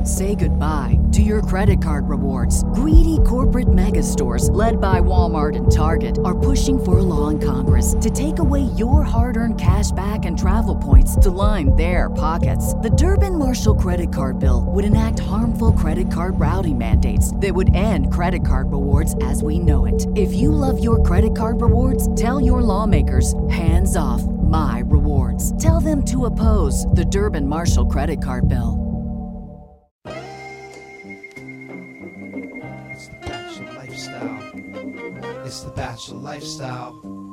Say goodbye to your credit card rewards. Greedy corporate mega stores, led by Walmart and Target, are pushing for a law in Congress to take away your hard-earned cash back and travel points to line their pockets. The Durbin-Marshall credit card bill would enact harmful credit card routing mandates that would end credit card rewards as we know it. If you love your credit card rewards, tell your lawmakers, hands off my rewards. Tell them to oppose the Durbin-Marshall credit card bill. It's the Bachelor Lifestyle.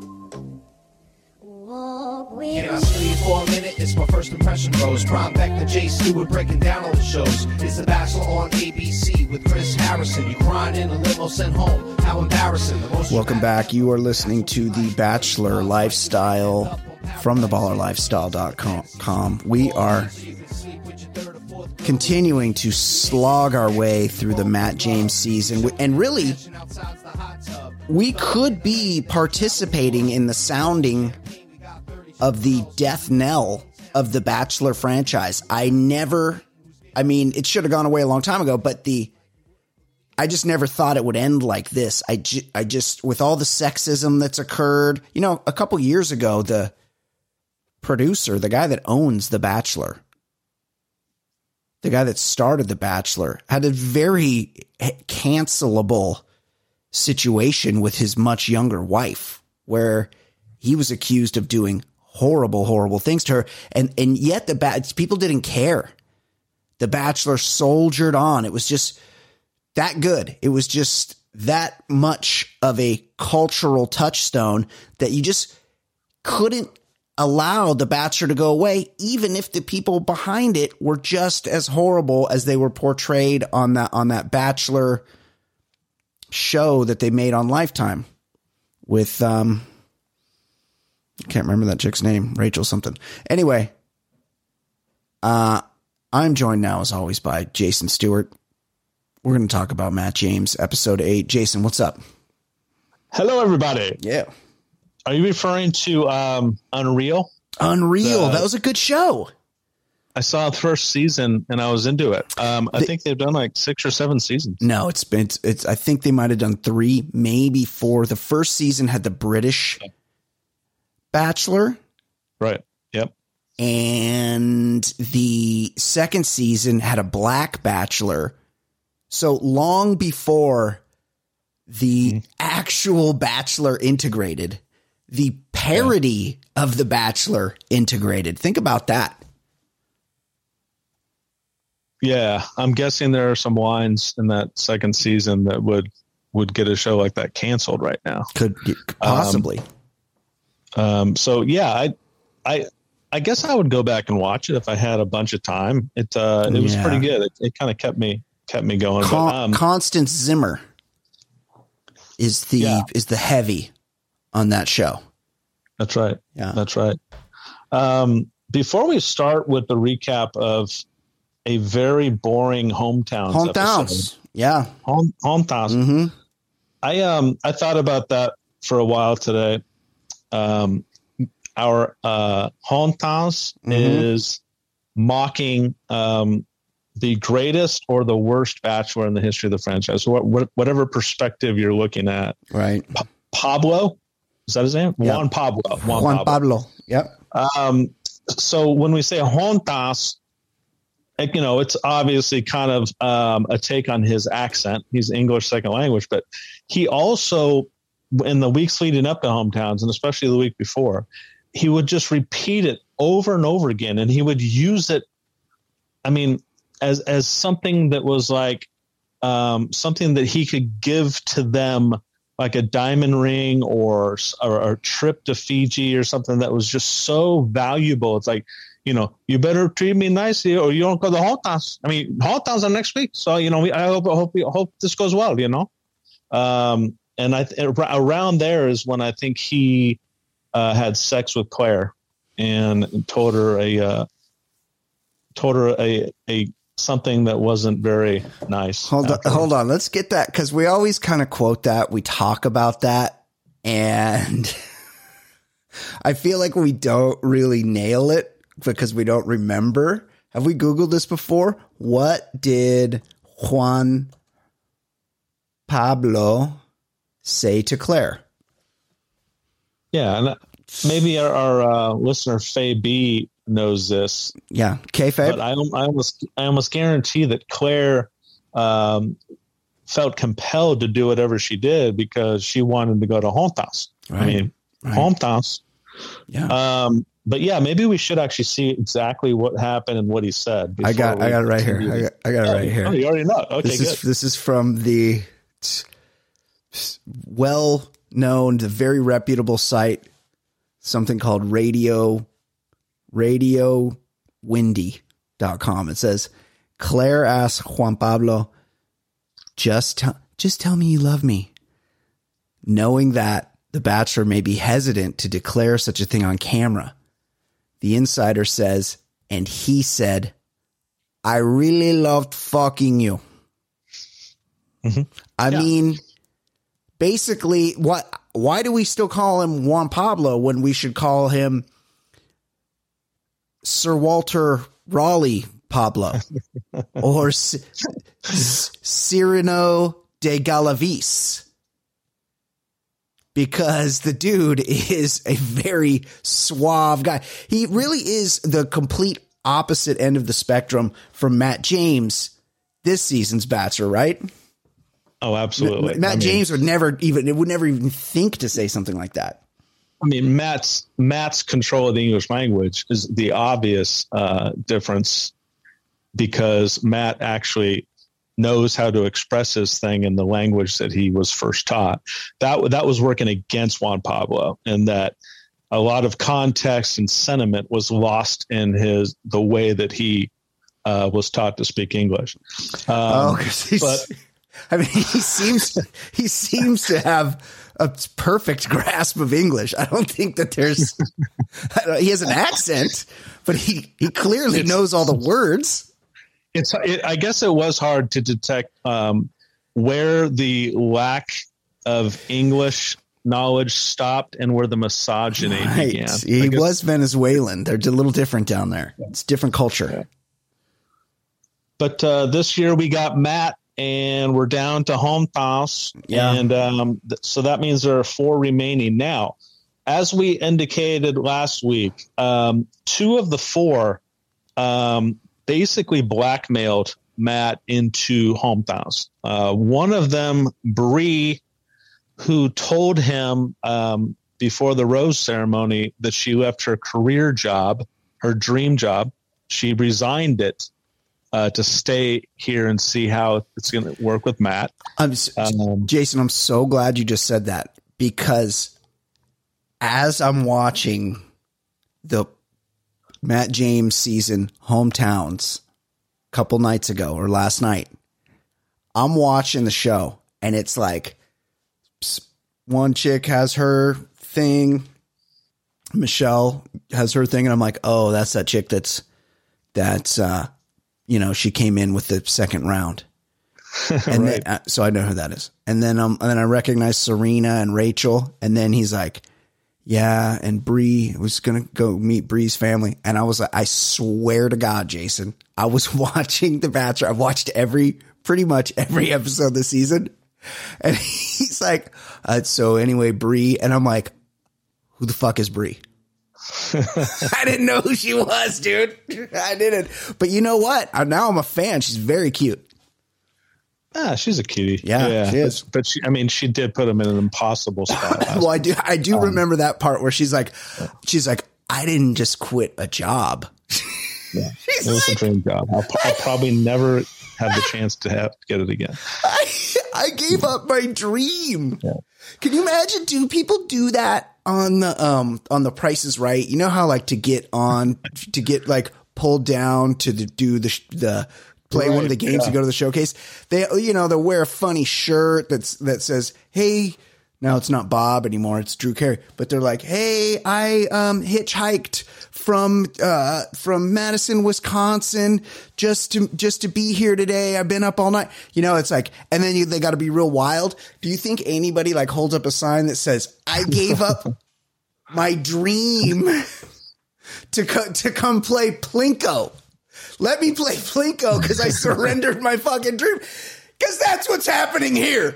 Can I sleep for a minute? It's my first impression, bros. Prime back to Jay Stewart breaking down all the shows. It's the Bachelor on ABC with Chris Harrison. You crying in a limo sent home. How embarrassing. Welcome back. You are listening to the Bachelor Lifestyle from theballerlifestyle.com. We are continuing to slog our way through the Matt James season. And really, we could be participating in the sounding of the death knell of the Bachelor franchise. I mean, it should have gone away a long time ago, but I just never thought it would end like this. I just, with all the sexism that's occurred, you know, a couple years ago, the producer, the guy that owns The Bachelor, the guy that started The Bachelor, had a very cancelable situation with his much younger wife, where he was accused of doing horrible things to her. And yet people didn't care. The Bachelor soldiered on. It was just that good. It was just that much of a cultural touchstone that you just couldn't allow The Bachelor to go away, even if the people behind it were just as horrible as they were portrayed on that Bachelor show that they made on Lifetime with I can't remember that chick's name, Rachel something. Anyway, I'm joined now as always by Jason Stewart. We're going to talk about Matt James, episode 8. Jason, what's up? Hello, everybody. Yeah. Are you referring to Unreal? Unreal. That was a good show. I saw the first season and I was into it. I think they've done like 6 or 7 seasons. No, it's I think they might have done 3, maybe 4. The first season had the British Bachelor. Right. Yep. And the second season had a black Bachelor. So long before the actual Bachelor integrated, the parody of the Bachelor integrated. Think about that. Yeah, I'm guessing there are some lines in that second season that would get a show like that canceled right now. Could possibly. So yeah, I guess I would go back and watch it if I had a bunch of time. It was pretty good. It kind of kept me going. Constance Zimmer is the heavy on that show. That's right. Yeah, that's right. Before we start with the recap of a very boring hometowns episode. Yeah. Hometowns. Mm-hmm. I thought about that for a while today. Our hometowns is mocking the greatest or the worst Bachelor in the history of the franchise. Whatever perspective you're looking at. Right. Pablo, is that his name? Yep. Juan Pablo. Juan Pablo. Yep. So when we say hometowns, you know, it's obviously kind of a take on his accent. He's English second language, but he also, in the weeks leading up to hometowns, and especially the week before, he would just repeat it over and over again, and he would use it, I mean, as something that was like something that he could give to them, like a diamond ring or a trip to Fiji or something that was just so valuable. It's like, you know, you better treat me nicely or you don't go to the hometowns. I mean, hometowns are next week. So, you know, I hope this goes well, you know? And around there is when I think he had sex with Claire and told her a something that wasn't very nice. Hold on. Let's get that, because we always kind of quote that. We talk about that, and I feel like we don't really nail it because we don't remember Have we Googled this before? What did Juan Pablo say to Claire? Yeah, and maybe our listener Faye B knows this. Yeah, kayfabe. But I almost guarantee that Claire felt compelled to do whatever she did because she wanted to go to Hontas. Right. I mean, right. Hontas. Yeah. But yeah, maybe we should actually see exactly what happened and what he said. I got it right here. I got it right here. Oh, you already know. Okay, This is from the well-known, the very reputable site, something called RadioWindy.com. It says, Claire asks Juan Pablo, just tell me you love me. Knowing that the Bachelor may be hesitant to declare such a thing on camera, the insider says, and he said, I really loved fucking you. Mm-hmm. I mean, basically, why do we still call him Juan Pablo when we should call him Sir Walter Raleigh Pablo or Cyrano de Galavis? Because the dude is a very suave guy. He really is the complete opposite end of the spectrum from Matt James, this season's Bachelor, right? Oh, absolutely. Matt James would never even think to say something like that. I mean, Matt's control of the English language is the obvious difference, because Matt actually knows how to express his thing in the language that he was first taught. That was working against Juan Pablo, and that a lot of context and sentiment was lost in the way that he was taught to speak English. I mean, he seems to have a perfect grasp of English. I don't think that he has an accent, but he clearly knows all the words. I guess it was hard to detect where the lack of English knowledge stopped and where the misogyny began. He was Venezuelan. They're a little different down there. It's different culture. Yeah. But this year we got Matt, and we're down to Hontas. Yeah. And so that means there are 4 remaining now. As we indicated last week, 2 of the 4 basically blackmailed Matt into Hontas. One of them, Bree, who told him before the rose ceremony that she left her career job, her dream job. She resigned it to stay here and see how it's going to work with Matt. Jason, I'm so glad you just said that, because as I'm watching the Matt James season Hometowns a couple nights ago or last night, I'm watching the show, and it's like one chick has her thing, Michelle has her thing, and I'm like, oh, that's that chick that's she came in with the second round. And right. then, so I know who that is. And then I recognize Serena and Rachel. And then he's like, yeah. And Bree was going to go meet Bree's family. And I was like, I swear to God, Jason, I was watching The Bachelor. I've watched pretty much every episode this season. And he's like, so anyway, Bree. And I'm like, who the fuck is Bree? I didn't know who she was, dude. I didn't. But you know what? Now I'm a fan. She's very cute. She's a cutie. Yeah, she is. But she did put him in an impossible spot. Well, I do remember that part where she's like, I didn't just quit a job. Yeah, it was a dream job. I'll probably never have the chance to get it again. I gave up my dream. Yeah. Can you imagine? Do people do that on the Price is Right? You know how like to get like pulled down to do the play one of the games to go to the showcase. They'll wear a funny shirt that says, hey, now it's not Bob anymore, it's Drew Carey, but they're like, hey, I hitchhiked from Madison, Wisconsin just to be here today. I've been up all night. It's like, and then they got to be real wild. Do you think anybody like holds up a sign that says, I gave up my dream to come play Plinko? Let me play Plinko because I surrendered my fucking dream. Because that's what's happening here.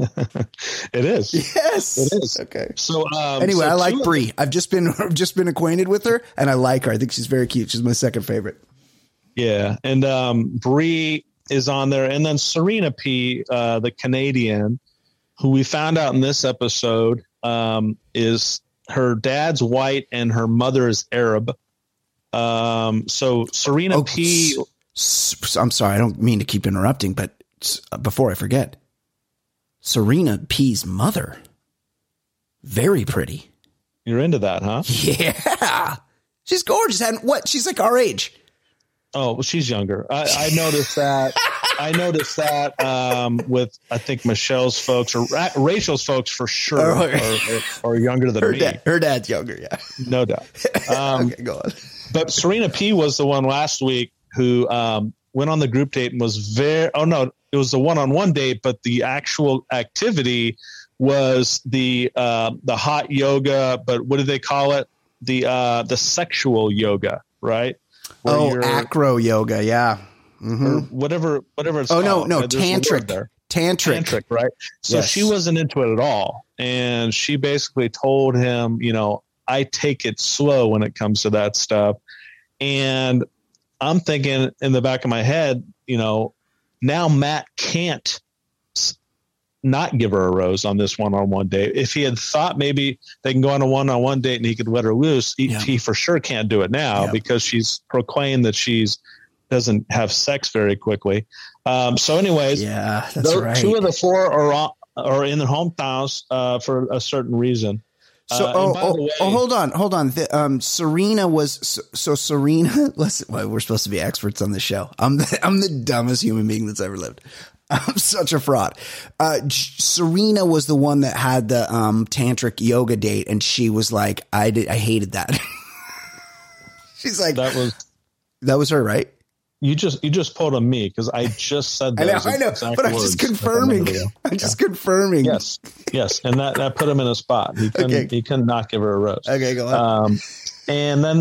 It is. Yes, it is. Okay. So anyway, I like Brie. I've just been acquainted with her, and I like her. I think she's very cute. She's my second favorite. Yeah, and Brie is on there, and then Serena P, the Canadian, who we found out in this episode, is her dad's white and her mother is Arab. So Serena P. I'm sorry, I don't mean to keep interrupting, but before I forget, Serena P's mother, very pretty. You're into that, huh? Yeah, she's gorgeous. And what? She's like our age. Oh, well, she's younger. I noticed that. I noticed that with, I think, Michelle's folks or Rachel's folks for sure are younger than me. Her dad's younger, yeah. No doubt. Okay, go on. But Serena P was the one last week who went on the group date and was it was the one-on-one date, but the actual activity was the hot yoga, but what do they call it? The sexual yoga, right? Acro yoga, yeah. Mm-hmm. Or whatever it's called. No, tantric. Tantric, right? So yes. She wasn't into it at all. And she basically told him, I take it slow when it comes to that stuff. And I'm thinking in the back of my head, now Matt can't not give her a rose on this one-on-one date. If he had thought maybe they can go on a one-on-one date and he could let her loose, he for sure can't do it now because she's proclaimed that she's doesn't have sex very quickly. So anyways, that's right. 2 of the 4 are in their hometowns for a certain reason. So, hold on. Serena was Serena. We're supposed to be experts on the show. I'm the dumbest human being that's ever lived. I'm such a fraud. Serena was the one that had the tantric yoga date, and she was like, I hated that. She's like, that was her, right? You just pulled on me because I just said that. I know, but I'm just confirming. Confirming. Yes, and that put him in a spot. He couldn't not give her a rose. Okay, go on. And then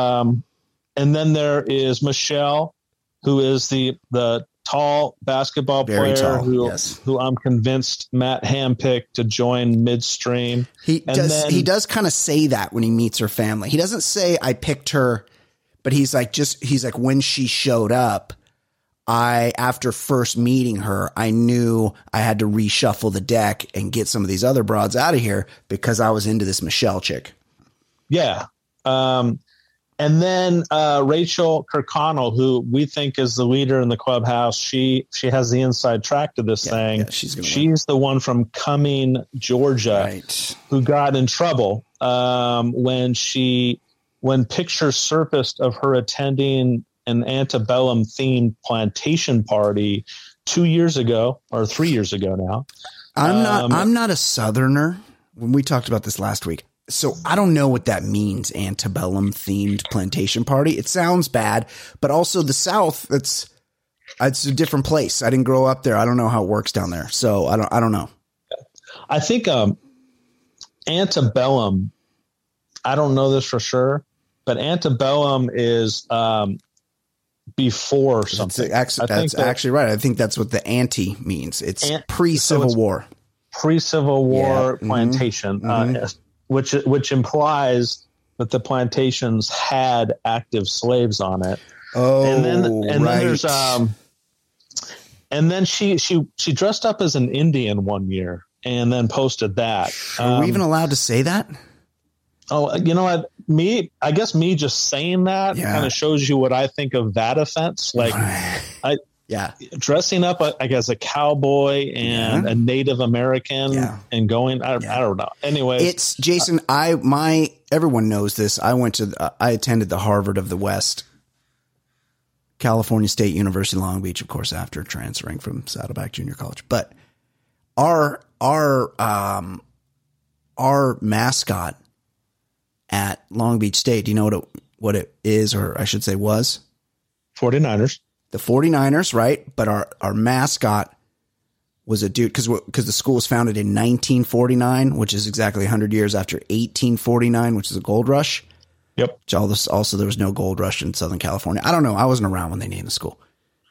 there is Michelle, who is the tall basketball player who I'm convinced Matt handpicked to join midstream. He does kind of say that when he meets her family. He doesn't say I picked her. But he's like, when she showed up, after first meeting her, I knew I had to reshuffle the deck and get some of these other broads out of here because I was into this Michelle chick. Yeah. And then Rachel Kirkconnell, who we think is the leader in the clubhouse, she has the inside track to this thing. Yeah, she's the one from Cumming, Georgia, who got in trouble when pictures surfaced of her attending an antebellum themed plantation party 2 years ago or 3 years ago now. I'm not a Southerner. When we talked about this last week, so I don't know what that means. Antebellum themed plantation party. It sounds bad, but also the South. It's a different place. I didn't grow up there. I don't know how it works down there. So I don't know. I think antebellum. I don't know this for sure, but antebellum is before something. That's actually right. I think that's what the ante means. It's pre-Civil War. Pre-Civil War plantation, which implies that the plantations had active slaves on it. Oh, then there's and then she dressed up as an Indian one year and then posted that. Are we even allowed to say that? Oh, you know what? I guess me just saying that kind of shows you what I think of that offense. Like, dressing up like as a cowboy and a Native American and going, I don't know. Anyway, it's Jason. Everyone knows this. I attended the Harvard of the West, California State University, Long Beach, of course, after transferring from Saddleback Junior College. But our mascot at Long Beach State, do you know what it is, or I should say was? 49ers. The 49ers, right? But our mascot was a dude, because the school was founded in 1949, which is exactly 100 years after 1849, which is a gold rush. Yep. Also, there was no gold rush in Southern California. I don't know. I wasn't around when they named the school.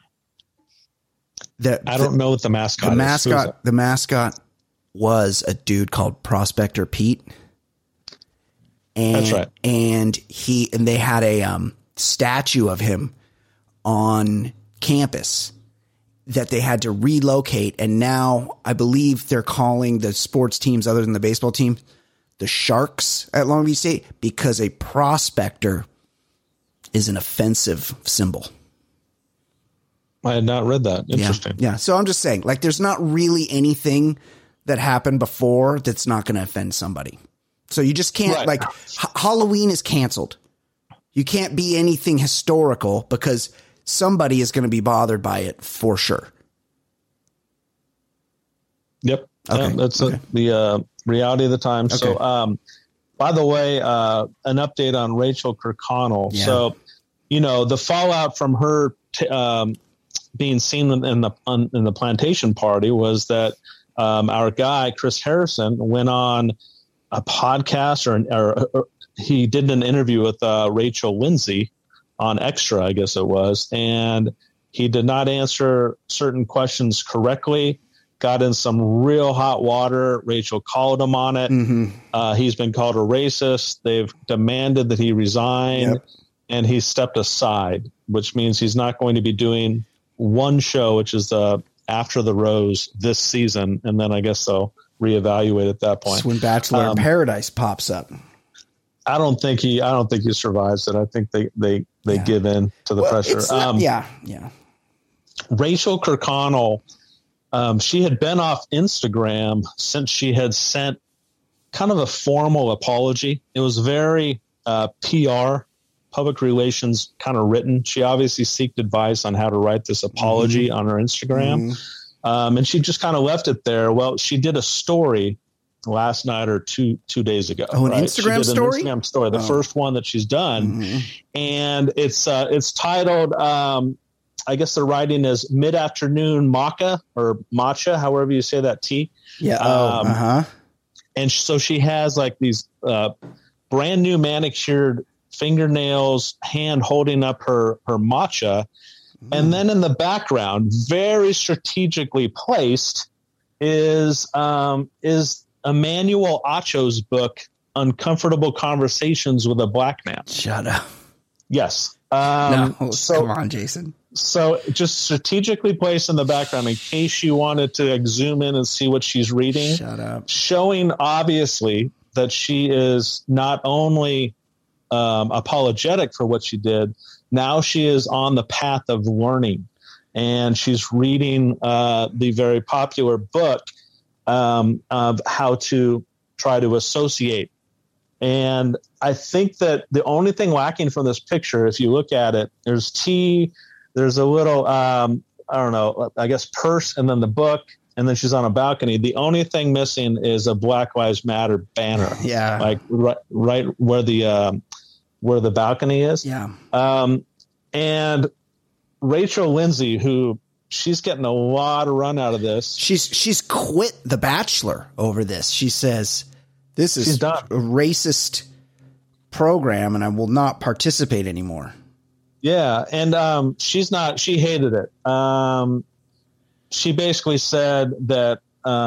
I don't know what the mascot is. The mascot was a dude called Prospector Pete. And, that's right. And they had a statue of him on campus that they had to relocate. And now I believe they're calling the sports teams other than the baseball team the Sharks at Long Beach State, because a prospector is an offensive symbol. I had not read that. Interesting. Yeah. So I'm just saying, like, there's not really anything that happened before that's not going to offend somebody. So you just can't, like, Halloween is canceled. You can't be anything historical because somebody is going to be bothered by it for sure. Yep. Okay. That's the reality of the time. Okay. So, by the way, an update on Rachel Kirkconnell. Yeah. So, the fallout from her being seen in the plantation party was that our guy Chris Harrison went on a podcast or he did an interview with Rachel Lindsay on Extra, I guess it was, and he did not answer certain questions correctly. Got in some real hot water. Rachel called him on it. Mm-hmm. He's been called a racist. They've demanded that he resign, and he stepped aside, which means he's not going to be doing one show, which is After the Rose this season, and then I guess they'll reevaluate at that point. That's when Bachelor in Paradise pops up. I don't think he survives it. I think they give in to the pressure. Rachel Kirkconnell. She had been off Instagram since she had sent kind of a formal apology. It was very PR, public relations kind of written. She obviously sought advice on how to write this apology on her Instagram. And she just kind of left it there. Well, she did a story last night or two days ago. Oh, an Instagram story? Instagram story, the first one that she's done. And it's titled, I guess the writing is Mid-Afternoon Maca or Matcha, however you say that T. Yeah. And so she has like these brand new manicured fingernails, hand holding up her matcha. And then in the background, very strategically placed, is Emmanuel Acho's book, Uncomfortable Conversations with a Black Man. Shut up. Yes. Come on, Jason. So just strategically placed in the background in case you wanted to zoom in and see what she's reading. Shut up. Showing obviously that she is not only apologetic for what she did, now she is on the path of learning. And she's reading the very popular book of how to try to associate. And I think that the only thing lacking from this picture, if you look at it, there's tea, there's a little, I don't know, I guess purse, and then the book, and then she's on a balcony. The only thing missing is a Black Lives Matter banner. Yeah. Like right where the balcony is. Yeah. And Rachel Lindsay, who she's getting a lot of run out of this. She's quit The Bachelor over this. She says, this is a racist program and I will not participate anymore. Yeah. And she hated it. She basically said that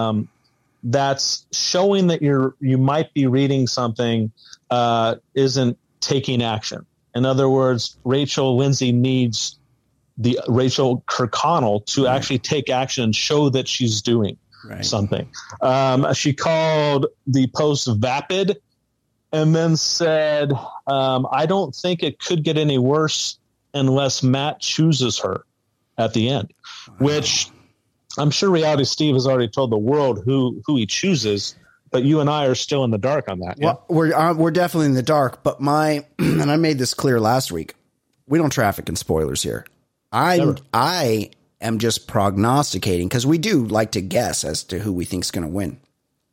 that's showing that you might be reading something isn't taking action. In other words, Rachel Lindsay needs the Rachel Kirkconnell to actually take action and show that she's doing something. She called the post vapid and then said, I don't think it could get any worse unless Matt chooses her at the end, which I'm sure Reality Steve has already told the world who he chooses, but you and I are still in the dark on that. Well, we're definitely in the dark, but and I made this clear last week, we don't traffic in spoilers here. I am just prognosticating because we do like to guess as to who we think is going to win.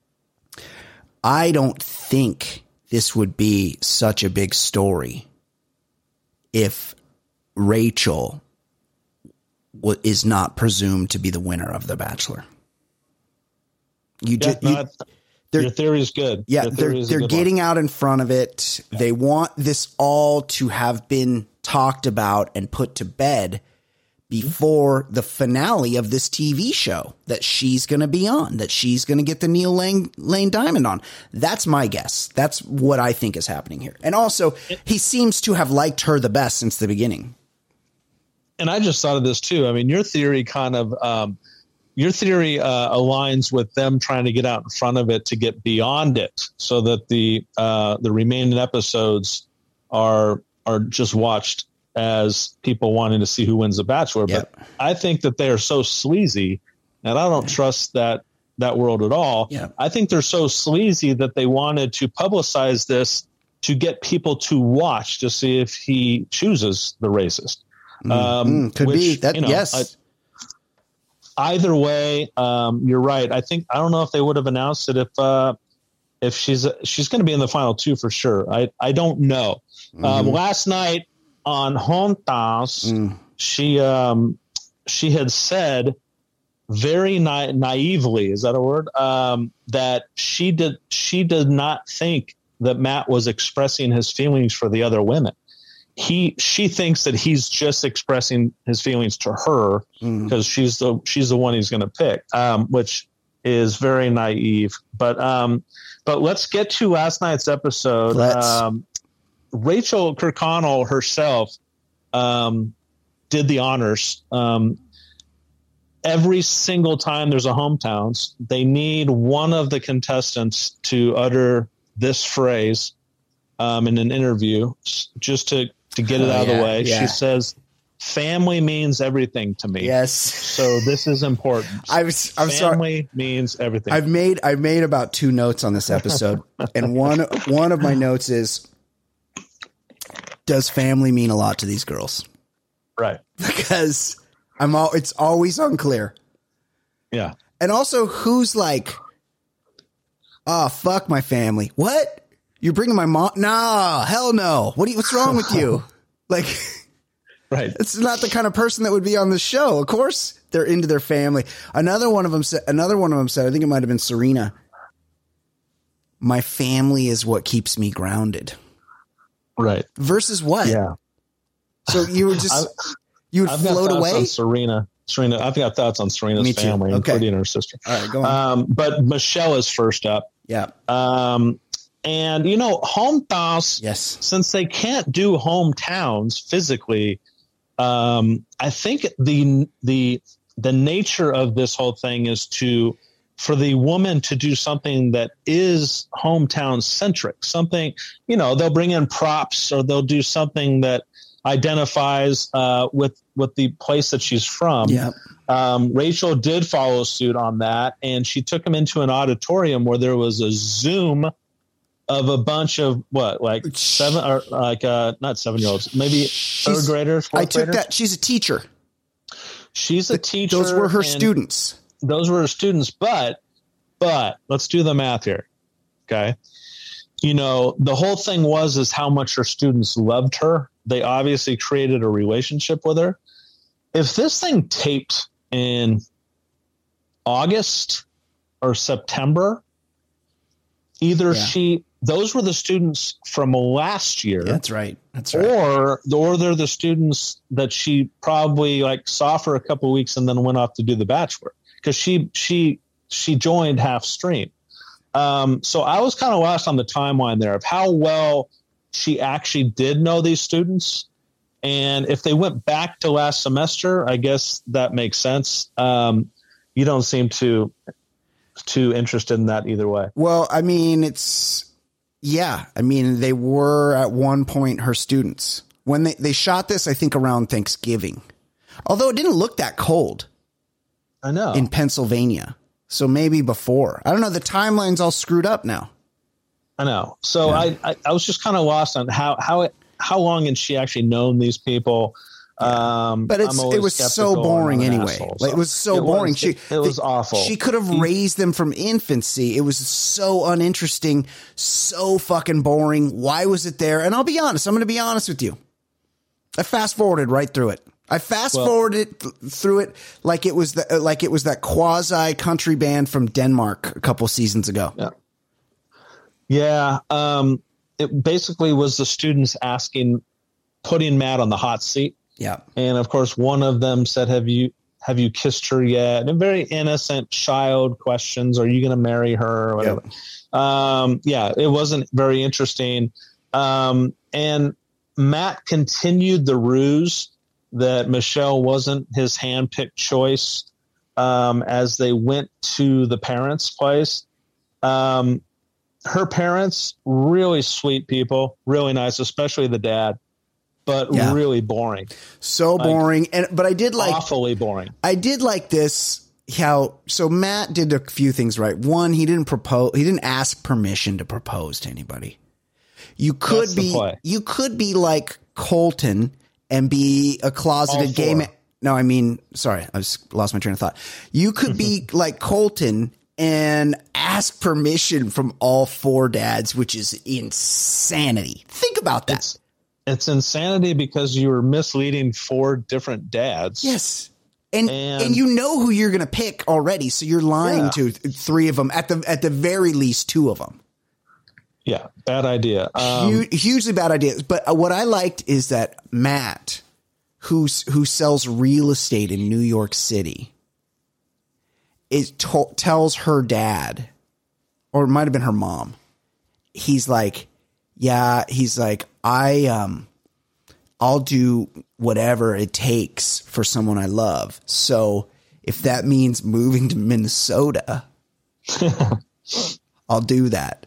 I don't think this would be such a big story if Rachel is not presumed to be the winner of The Bachelor. Your theory is good. Yeah, they're getting out in front of it. Yeah. They want this all to have been talked about and put to bed before the finale of this TV show that she's going to be on, that she's going to get the Neil Lane Diamond on. That's my guess. That's what I think is happening here. And also, he seems to have liked her the best since the beginning. And I just thought of this too. I mean, your theory aligns with them trying to get out in front of it to get beyond it, so that the remaining episodes are just watched as people wanting to see who wins the Bachelor. Yep. But I think that they are so sleazy, and I don't trust that world at all. Yep. I think they're so sleazy that they wanted to publicize this to get people to watch to see if he chooses the racist. Could be that. Yes. Either way, you're right. I don't know if they would have announced it if she's going to be in the final 2 for sure. I don't know. Last night on Juntas, she had said very naively, is that a word? That she did not think that Matt was expressing his feelings for the other women. She thinks that he's just expressing his feelings to her because she's the one he's going to pick, which is very naive. But let's get to last night's episode. Rachel Kirkconnell herself did the honors. Every single time there's a hometowns, they need one of the contestants to utter this phrase in an interview, just to get it out of the way. Yeah. She says, "Family means everything to me." Yes. So this is important. I'm sorry. Family means everything. I've made about 2 notes on this episode, and one of my notes is, does family mean a lot to these girls? Right. Because it's always unclear. Yeah. And also, who's like, "Oh, fuck my family." What? You're bringing my mom? No, hell no. What's wrong with you? Like, right. It's not the kind of person that would be on the show. Of course, they're into their family. Another one of them said, I think it might have been Serena, "My family is what keeps me grounded." Right. Versus what? Yeah. So you would float away? On Serena, I've got thoughts on Serena's family, including her sister. All right, go on. But Michelle is first up. Yeah. And hometowns. Yes. Since they can't do hometowns physically, I think the nature of this whole thing is for the woman to do something that is hometown centric. Something, they'll bring in props, or they'll do something that identifies with the place that she's from. Yeah. Rachel did follow suit on that, and she took him into an auditorium where there was a Zoom of a bunch of not 7-year-olds, maybe third graders. I took that. She's a teacher. She's a teacher. Those were her students. Those were her students. But let's do the math here. Okay. The whole thing is how much her students loved her. They obviously created a relationship with her. If this thing taped in August or September, those were the students from last year. That's right. Or they're the students that she probably saw for a couple of weeks and then went off to do The Bachelor, because she joined half stream. So I was kind of lost on the timeline there of how well she actually did know these students. And if they went back to last semester, I guess that makes sense. You don't seem too interested in that either way. Well, I mean, they were at one point her students. When they shot this, I think around Thanksgiving, although it didn't look that cold. I know. In Pennsylvania. So maybe before. I don't know. The timeline's all screwed up now. I know. So yeah. I was just kind of lost on how long had she actually known these people. But it was so boring anyway. It was so boring. It was awful. She could have raised them from infancy. It was so uninteresting, so fucking boring. Why was it there? And I'll be honest. I'm going to be honest with you. I fast forwarded right through it. I fast forwarded through it like it was that quasi country band from Denmark a couple seasons ago. Yeah. Yeah. It basically was the students putting Matt on the hot seat. Yeah. And of course, one of them said, have you kissed her yet? And very innocent child questions. Are you going to marry her or whatever? Yep. It wasn't very interesting. And Matt continued the ruse that Michelle wasn't his handpicked choice as they went to the parents' place. Her parents, really sweet people, really nice, especially the dad, but really boring. So boring. But I did like awfully boring. I did like this. So Matt did a few things right. One, he didn't propose. He didn't ask permission to propose to anybody. You could be like Colton and be a closeted gay man. No, I mean, sorry, I lost my train of thought. You could be like Colton and ask permission from all 4 dads, which is insanity. Think about that. It's insanity because you were misleading 4 different dads. Yes. And you know who you're going to pick already. So you're lying to 3 of them, at the very least 2 of them. Yeah. Bad idea. Hugely bad idea. But what I liked is that Matt, who sells real estate in New York City, tells her dad, or it might've been her mom. He's like, I'll do whatever it takes for someone I love. So if that means moving to Minnesota, I'll do that.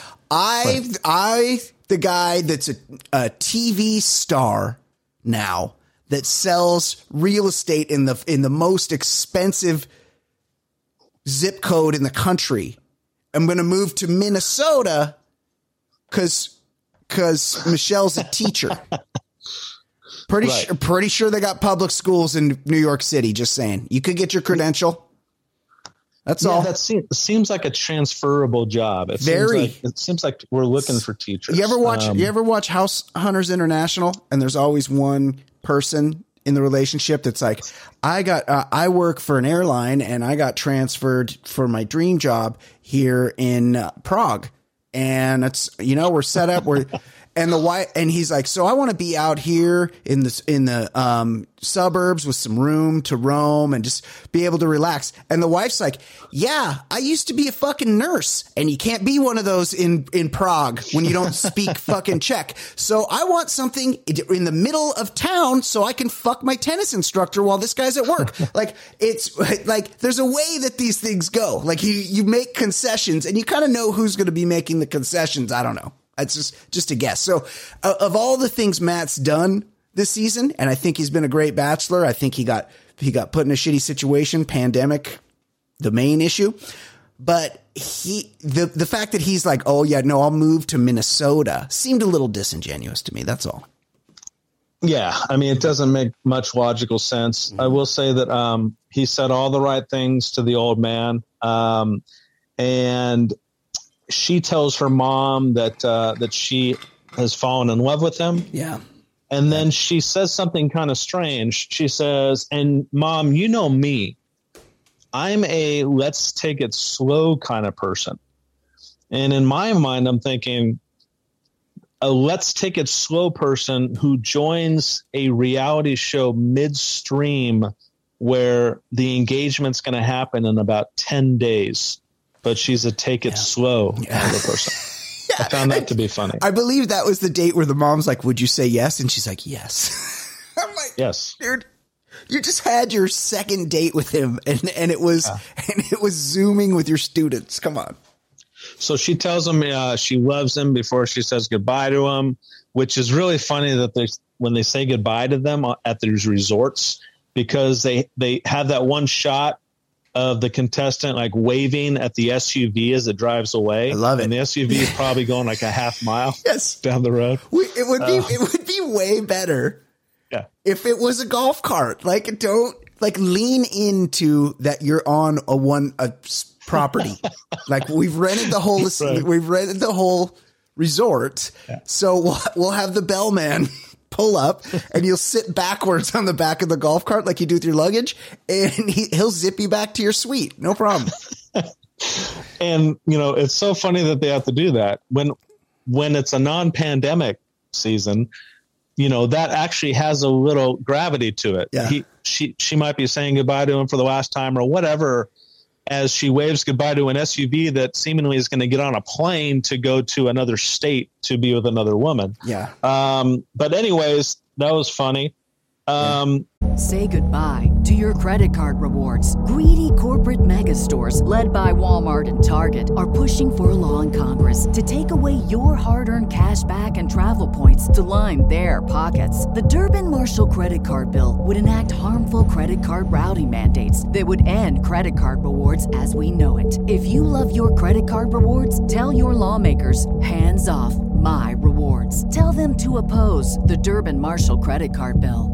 The guy that's a TV star now that sells real estate in the most expensive zip code in the country. I'm going to move to Minnesota because Michelle's a teacher. Pretty sure they got public schools in New York City. Just saying, you could get your credential. That's all. That seems like a transferable job. It seems like we're looking for teachers. You ever watch House Hunters International? And there's always one person in the relationship that's like, I work for an airline and I got transferred for my dream job here in Prague. And it's, we're set up and the wife, and he's like, so I want to be out here in the suburbs with some room to roam and just be able to relax. And the wife's like, yeah, I used to be a fucking nurse, and you can't be one of those in Prague when you don't speak fucking Czech. So I want something in the middle of town so I can fuck my tennis instructor while this guy's at work. Like, it's like, there's a way that these things go. Like you make concessions and you kind of know who's going to be making the concessions. I don't know. It's just a guess. So of all the things Matt's done this season, and I think he's been a great bachelor. I think he got put in a shitty situation, pandemic, the main issue. But the fact that he's like, oh yeah, no, I'll move to Minnesota seemed a little disingenuous to me. That's all. Yeah. I mean, it doesn't make much logical sense. I will say that he said all the right things to the old man. And she tells her mom that she has fallen in love with him. Yeah. And then she says something kind of strange. She says, and Mom, you know me, I'm a let's take it slow kind of person. And in my mind, I'm thinking a let's take it slow person who joins a reality show midstream where the engagement's going to happen in about 10 days. But she's a take it slow kind of a person. I found that to be funny. I believe that was the date where the mom's like, would you say yes? And she's like, yes. I'm like, yes, dude, you just had your second date with him and it was Zooming with your students. Come on. So she tells him she loves him before she says goodbye to him, which is really funny that when they say goodbye to them at these resorts, because they have that one shot of the contestant like waving at the SUV as it drives away. I love it. And the SUV is probably going like a half mile down the road. It would be way better if it was a golf cart. Like, don't lean into that you're on a property. Like, we've rented the whole we've rented the whole resort. Yeah. So we'll have the bellman pull up and you'll sit backwards on the back of the golf cart like you do with your luggage, and he'll zip you back to your suite. No problem. And, it's so funny that they have to do that when it's a non-pandemic season, that actually has a little gravity to it. Yeah. She might be saying goodbye to him for the last time or whatever, as she waves goodbye to an SUV that seemingly is going to get on a plane to go to another state to be with another woman. Yeah. But anyways, that was funny. Say goodbye to your credit card rewards. Greedy corporate mega stores, led by Walmart and Target, are pushing for a law in Congress to take away your hard-earned cash back and travel points to line their pockets. The Durbin-Marshall credit card bill would enact harmful credit card routing mandates that would end credit card rewards as we know it. If you love your credit card rewards, tell your lawmakers, hands off my rewards. Tell them to oppose the Durbin-Marshall credit card bill.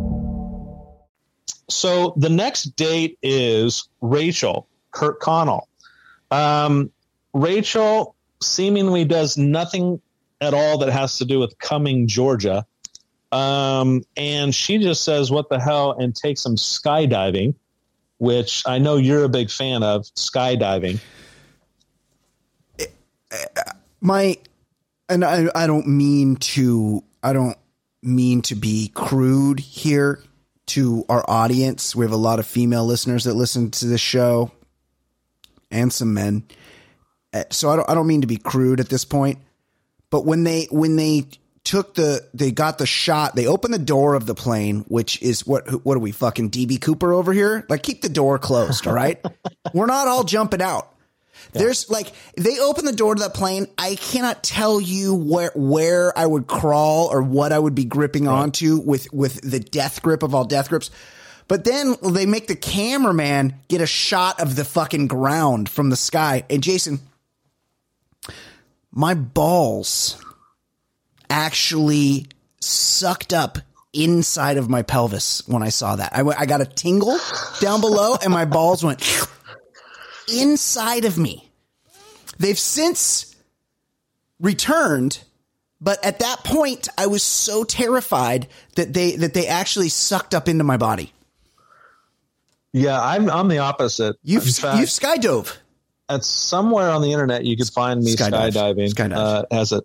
So the next date is Rachel Kirkconnell. Rachel seemingly does nothing at all that has to do with Cumming, Georgia. And she just says, what the hell, and takes some skydiving, which I know you're a big fan of, skydiving. I don't mean to be crude here to our audience. We have a lot of female listeners that listen to this show and some men. So I don't mean to be crude at this point, but when they got the shot, they opened the door of the plane, which is what are we, fucking DB Cooper over here? Like, keep the door closed. All right. We're not all jumping out. Yeah. There's they open the door to that plane. I cannot tell you where I would crawl or what I would be gripping onto with the death grip of all death grips. But then they make the cameraman get a shot of the fucking ground from the sky. And Jason, my balls actually sucked up inside of my pelvis when I saw that. I got a tingle down below and my balls went inside of me. They've since returned, but at that point I was so terrified that they actually sucked up into my body. Yeah, I'm the opposite. You've skydove. At somewhere on the internet you could find me skydiving. As a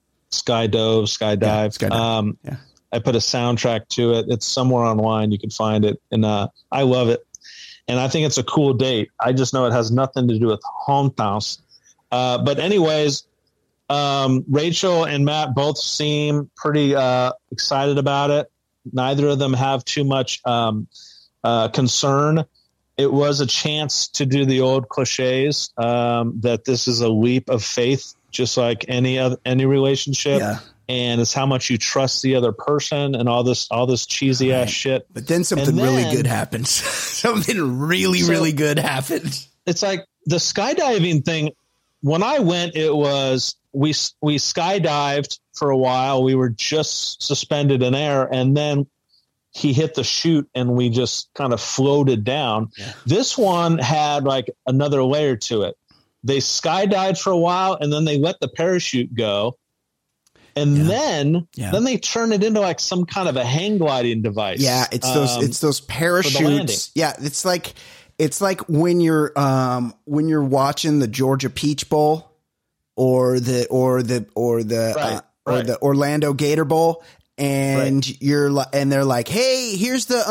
skydive. Yeah. I put a soundtrack to it. It's somewhere online. You can find it, and I love it. And I think it's a cool date. I just know it has nothing to do with hometowns. But anyways, Rachel and Matt both seem pretty excited about it. Neither of them have too much concern. It was a chance to do the old cliches that this is a leap of faith, just like any relationship. Yeah. And it's how much you trust the other person and all this cheesy ass shit. But then something really good happens. Something really good happens. It's like the skydiving thing. When I went, it was we skydived for a while. We were just suspended in air, and then he hit the chute, and we just kind of floated down. Yeah. This one had like another layer to it. They skydived for a while, and then they let the parachute go. And then they turn it into like some kind of a hang gliding device. Yeah, it's those parachutes. Yeah, it's like when you're watching the Georgia Peach Bowl or the Orlando Gator Bowl, and they're like, hey, here's the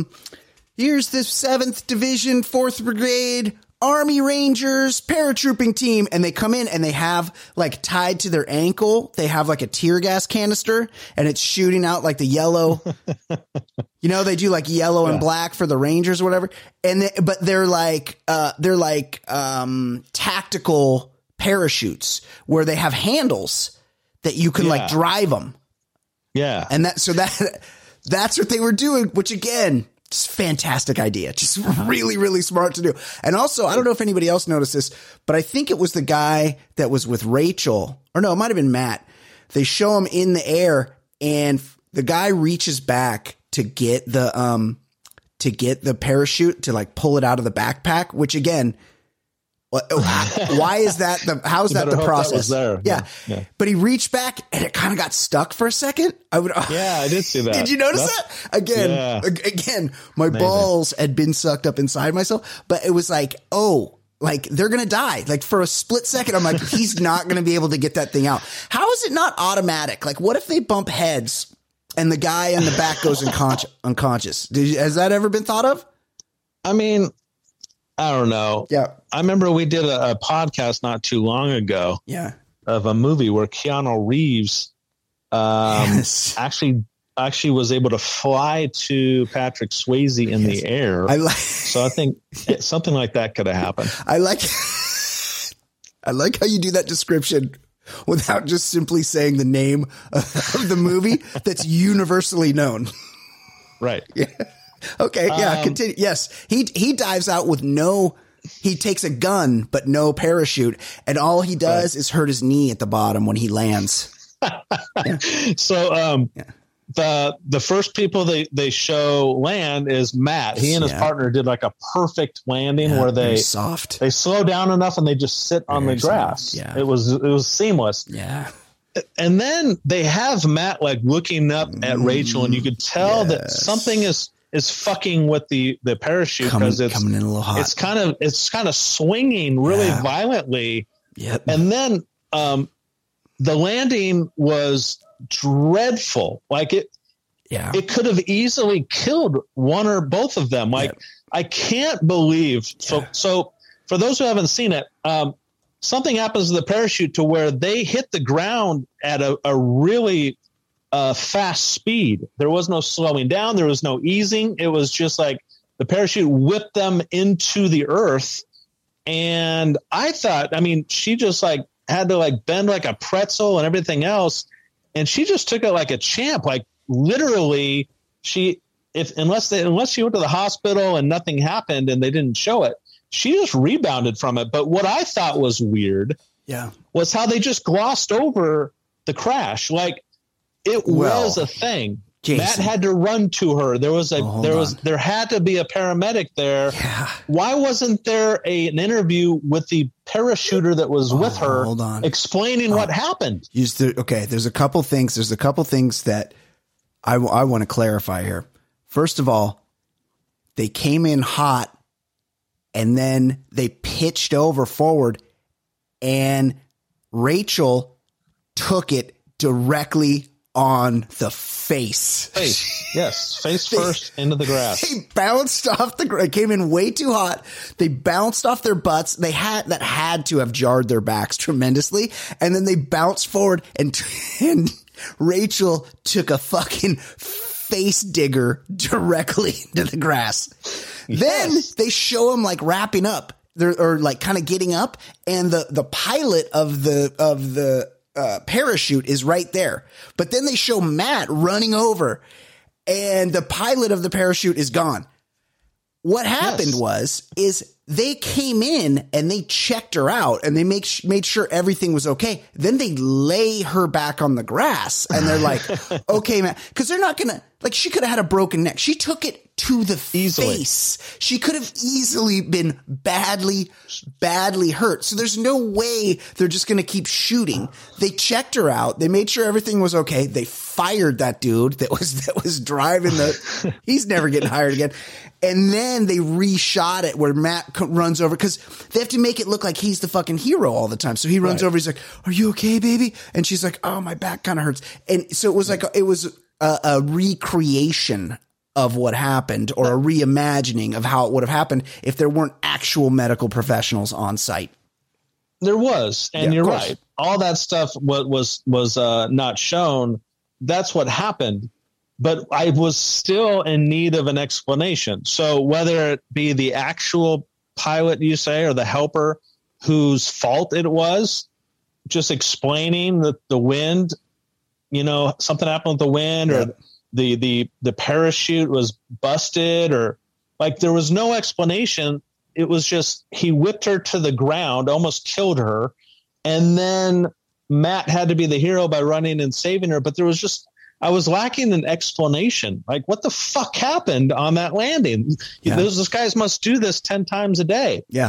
7th Division 4th Brigade Army Rangers paratrooping team, and they come in and they have like tied to their ankle, they have like a tear gas canister, and it's shooting out like the yellow. They do like yellow and black for the Rangers or whatever, but they're like tactical parachutes where they have handles that you can like drive them. Yeah, and that's what they were doing, which again, just fantastic idea. Just really, really smart to do. And also, I don't know if anybody else noticed this, but I think it was the guy that was with Rachel, or no, it might've been Matt. They show him in the air, and the guy reaches back to get the parachute to like pull it out of the backpack, which again, why is that how's that the process? That yeah. But he reached back and it kind of got stuck for a second. I did see that. Did you notice that? Again, my balls had been sucked up inside myself, but it was like, oh, like they're going to die. Like for a split second, I'm like, he's not going to be able to get that thing out. How is it not automatic? Like what if they bump heads and the guy in the back goes unconscious? Has that ever been thought of? I mean, I don't know. Yeah. I remember we did a podcast not too long ago. Yeah. Of a movie where Keanu Reeves actually was able to fly to Patrick Swayze in the air. So I think something like that could have happened. I like how you do that description without just simply saying the name of the movie that's universally known. Right. Yeah. Okay. Yeah. Continue. Yes. He dives out with he takes a gun, but no parachute. And all he does is hurt his knee at the bottom when he lands. Yeah. So, the first people they show land is Matt. He and his partner did like a perfect landing where they slow down enough and they just sit on the grass. Yeah. It was seamless. Yeah. And then they have Matt like looking up at Rachel, and you could tell that something is fucking with the parachute because it's coming in a little hot. It's kind of swinging really violently. Yep. And then the landing was dreadful. Like it could have easily killed one or both of them. Like I can't believe. So for those who haven't seen it, something happens to the parachute to where they hit the ground at a really fast speed. There was no slowing down. There was no easing. It was just like the parachute whipped them into the earth. And I thought, I mean, she just like had to like bend like a pretzel and everything else. And she just took it like a champ. Like literally unless she went to the hospital and nothing happened and they didn't show it, she just rebounded from it. But what I thought was weird was how they just glossed over the crash. Like, it was a thing. Jason. Matt had to run to her. There had to be a paramedic there. Yeah. Why wasn't there an interview with the parachuter that was with her explaining what happened? There's a couple things. There's a couple things that I want to clarify here. First of all, they came in hot and then they pitched over forward and Rachel took it directly on the face. Yes. Face first into the grass. They bounced off the grass. It came in way too hot. They bounced off their butts. That had to have jarred their backs tremendously. And then they bounced forward and Rachel took a fucking face digger directly into the grass. Yes. Then they show him like wrapping up or like kind of getting up. And the pilot of the parachute is right there. But then they show Matt running over and the pilot of the parachute is gone. What happened is they came in and they checked her out and they made sure everything was okay. Then they lay her back on the grass and they're like, okay, Matt, because they're not going to, like, she could have had a broken neck. She took it to the face. She could have easily been badly hurt. So there's no way they're just going to keep shooting. They checked her out. They made sure everything was okay. They fired that dude that was driving he's never getting hired again. And then they reshot it where Matt runs over because they have to make it look like he's the fucking hero all the time. So he runs over. He's like, "Are you okay, baby?" And she's like, "Oh, my back kind of hurts." And so it was like it was a recreation of what happened or a reimagining of how it would have happened if there weren't actual medical professionals on site. There was, and you're right. All that stuff was not shown. That's what happened. But I was still in need of an explanation. So whether it be the actual pilot, you say, or the helper whose fault it was, just explaining that the wind, something happened with the wind or the parachute was busted or like there was no explanation. It was just he whipped her to the ground, almost killed her. And then Matt had to be the hero by running and saving her. But I was lacking an explanation. Like, what the fuck happened on that landing? Yeah. Those guys must do this 10 times a day. Yeah.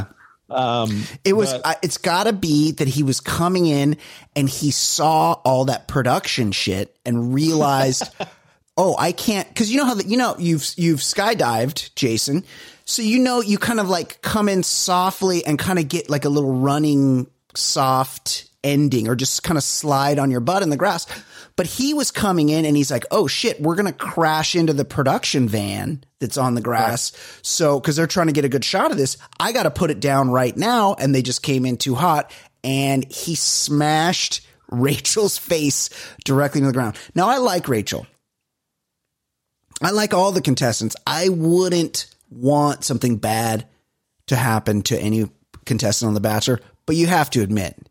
It's gotta be that he was coming in and he saw all that production shit and realized, oh, I can't. Cause you know how you've skydived, Jason. So, you kind of like come in softly and kind of get like a little running soft ending or just kind of slide on your butt in the grass. But he was coming in and he's like, oh shit, we're going to crash into the production van that's on the grass. Right. So, cause they're trying to get a good shot of this. I got to put it down right now. And they just came in too hot and he smashed Rachel's face directly into the ground. Now I like Rachel. I like all the contestants. I wouldn't want something bad to happen to any contestant on The Bachelor, but you have to admit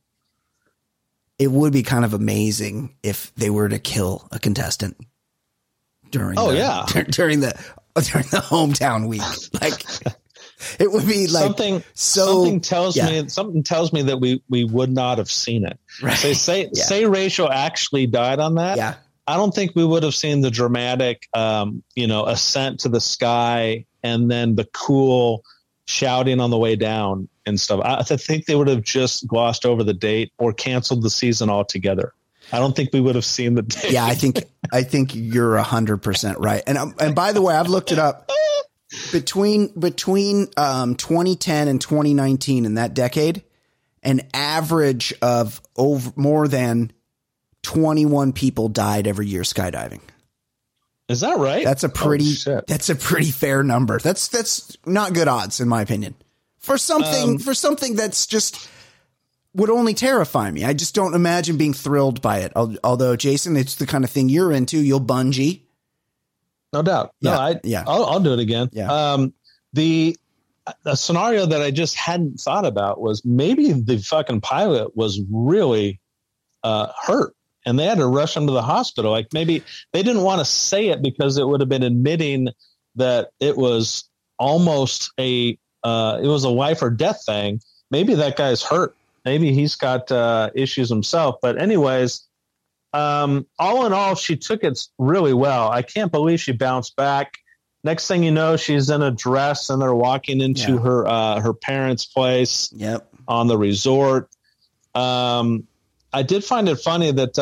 it would be kind of amazing if they were to kill a contestant during during the hometown week. Like it would be like something tells me that we would not have seen it. Right. Say Rachel actually died on that. Yeah. I don't think we would have seen the dramatic, ascent to the sky and then the cool shouting on the way down and stuff. I think they would have just glossed over the date or canceled the season altogether. I don't think we would have seen the date. Yeah, I think you're 100% right. And by the way, I've looked it up. Between 2010 and 2019 in that decade, an average of more than 21 people died every year skydiving. Is that right? That's a pretty fair number. That's not good odds in my opinion. For something that's just would only terrify me. I just don't imagine being thrilled by it. Although Jason, it's the kind of thing you're into. You'll bungee. No doubt. I'll do it again. Yeah. The scenario that I just hadn't thought about was maybe the fucking pilot was really hurt. And they had to rush him to the hospital. Like maybe they didn't want to say it because it would have been admitting that it was almost it was a life or death thing. Maybe that guy's hurt. Maybe he's got issues himself. But anyways, all in all, she took it really well. I can't believe she bounced back. Next thing you know, she's in a dress and they're walking into her parents' place on the resort. I did find it funny that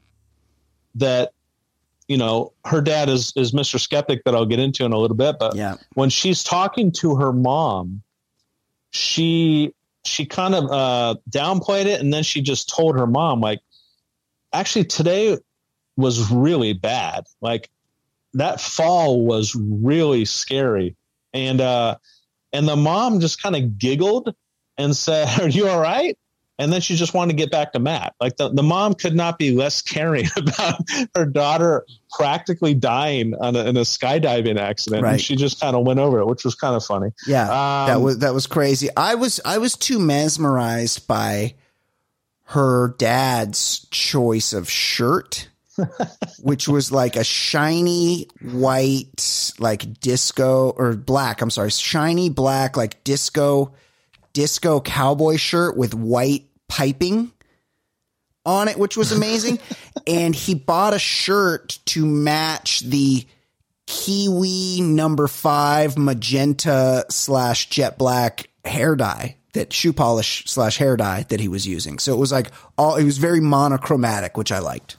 her dad is Mr. Skeptic that I'll get into in a little bit. But when she's talking to her mom, she kind of downplayed it. And then she just told her mom, like, actually today was really bad. Like that fall was really scary. And the mom just kind of giggled and said, "Are you all right?" And then she just wanted to get back to Matt. Like the mom could not be less caring about her daughter practically dying in a skydiving accident. Right. And she just kind of went over it, which was kind of funny. Yeah, that was crazy. I was too mesmerized by her dad's choice of shirt, which was like a shiny white, like disco or black. I'm sorry, shiny black, like disco cowboy shirt with white piping on it, which was amazing. And he bought a shirt to match the Kiwi No. 5 magenta / jet black hair dye, that shoe polish / hair dye that he was using. So it was like it was very monochromatic, which I liked.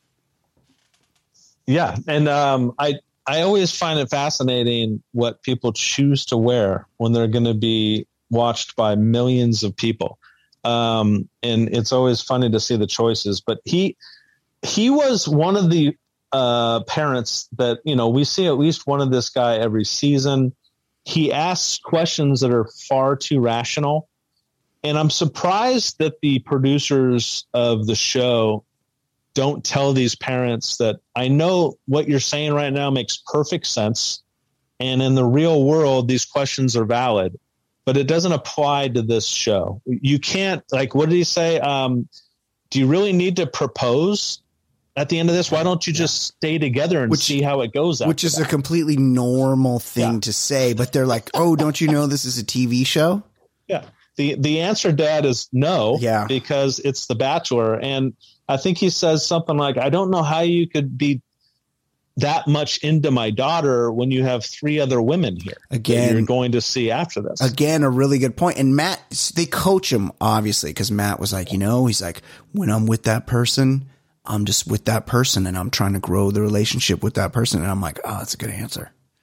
Yeah. And I always find it fascinating what people choose to wear when they're going to be watched by millions of people. And it's always funny to see the choices, but he was one of the parents that, we see at least one of this guy every season. He asks questions that are far too rational. And I'm surprised that the producers of the show don't tell these parents that I know what you're saying right now makes perfect sense. And in the real world, these questions are valid. But it doesn't apply to this show. You can't, like, what did he say? Do you really need to propose at the end of this? Why don't you just stay together and see how it goes? Which is a completely normal thing to say. But they're like, oh, don't you know this is a TV show? Yeah. The answer, Dad, is no. Yeah. Because it's The Bachelor. And I think he says something like, I don't know how you could be that much into my daughter when you have 3 other women here again you're going to see after this. Again, a really good point. And Matt, they coach him obviously, because Matt was like, he's like, when I'm with that person, I'm just with that person and I'm trying to grow the relationship with that person. And I'm like, oh, that's a good answer.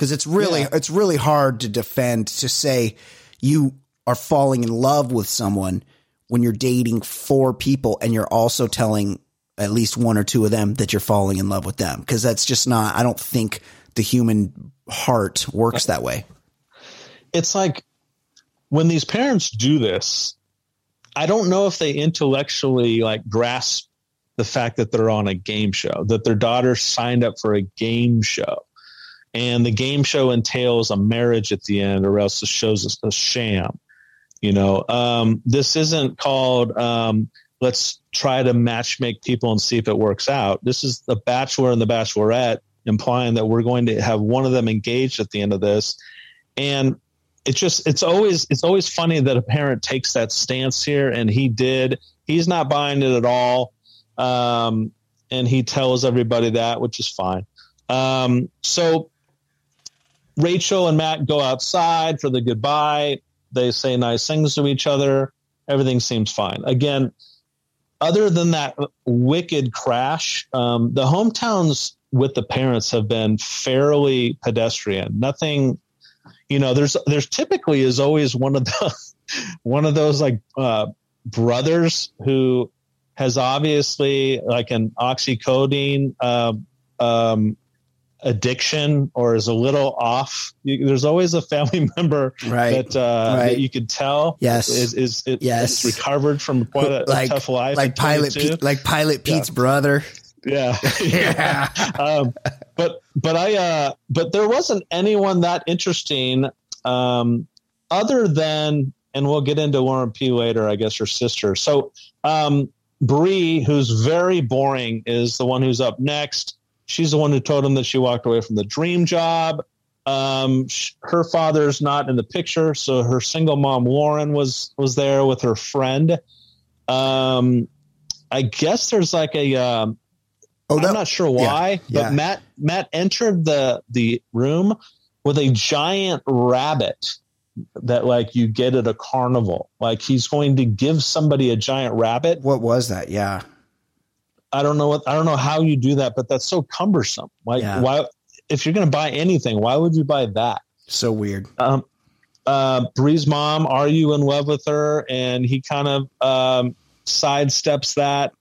Because it's really hard to defend, to say you are falling in love with someone when you're dating 4 people and you're also telling at least 1 or 2 of them that you're falling in love with them. Because that's just not, I don't think the human heart works that way. It's like when these parents do this, I don't know if they intellectually like grasp the fact that they're on a game show, that their daughter signed up for a game show. And the game show entails a marriage at the end, or else the show's a sham. This isn't called let's try to matchmake people and see if it works out. This is the Bachelor and the Bachelorette, implying that we're going to have one of them engaged at the end of this. And it's always funny that a parent takes that stance here, and he's not buying it at all. And he tells everybody that, which is fine. So Rachel and Matt go outside for the goodbye. They say nice things to each other. Everything seems fine. Again, other than that wicked crash, the hometowns with the parents have been fairly pedestrian. Nothing, there's typically is always one of those like brothers who has obviously like an oxycodone addiction, or is a little off. There's always a family member that you could tell is recovered from quite a tough life, like Pilot Pete's brother. Yeah. But there wasn't anyone that interesting other than, and we'll get into Lauren P later, I guess her sister. So Bree, who's very boring, is the one who's up next. She's the one who told him that she walked away from the dream job. Her father's not in the picture, so her single mom Lauren was there with her friend. I guess there's like I'm not sure why, but Matt entered the room with a giant rabbit that like you get at a carnival. Like he's going to give somebody a giant rabbit. What was that? Yeah. I don't know how you do that, but that's so cumbersome. Like why, if you're going to buy anything, why would you buy that? So weird. Bree's mom, are you in love with her? And he kind of sidesteps that.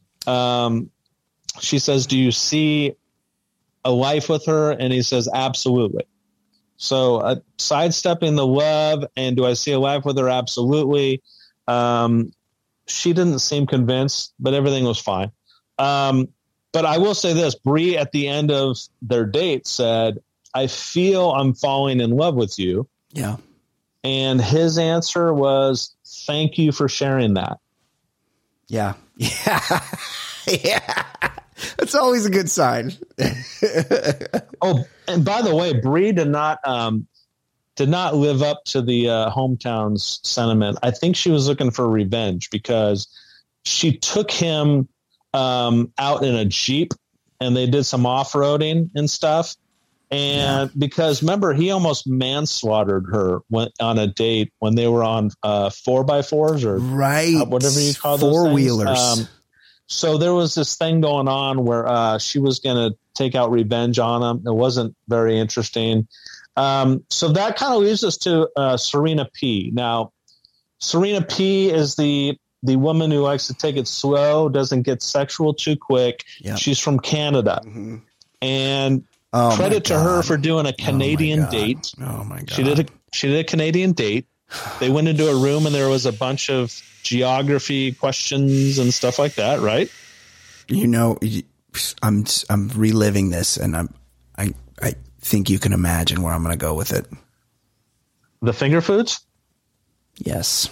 She says, do you see a life with her? And he says, absolutely. So sidestepping the love, and do I see a life with her? Absolutely. She didn't seem convinced, but everything was fine. But I will say this, Bree at the end of their date said, I feel I'm falling in love with you. Yeah. And his answer was, thank you for sharing that. Yeah. Yeah. Yeah. That's always a good sign. Oh, and by the way, Bree did not live up to the hometown's sentiment. I think she was looking for revenge because she took him out in a Jeep and they did some off-roading and stuff. And because remember, he almost manslaughtered her on a date when they were on 4x4s or whatever you call those four-wheelers. So there was this thing going on where she was going to take out revenge on him. It wasn't very interesting. So that kind of leads us to Serena P. Now, Serena P is the woman who likes to take it slow, doesn't get sexual too quick. Yep. She's from Canada. Mm-hmm. And credit to her for doing a Canadian date. Oh, my God. She did a Canadian date. They went into a room and there was a bunch of geography questions and stuff like that, right? You know, I'm reliving this, and I think you can imagine where I'm going to go with it. The finger foods? Yes.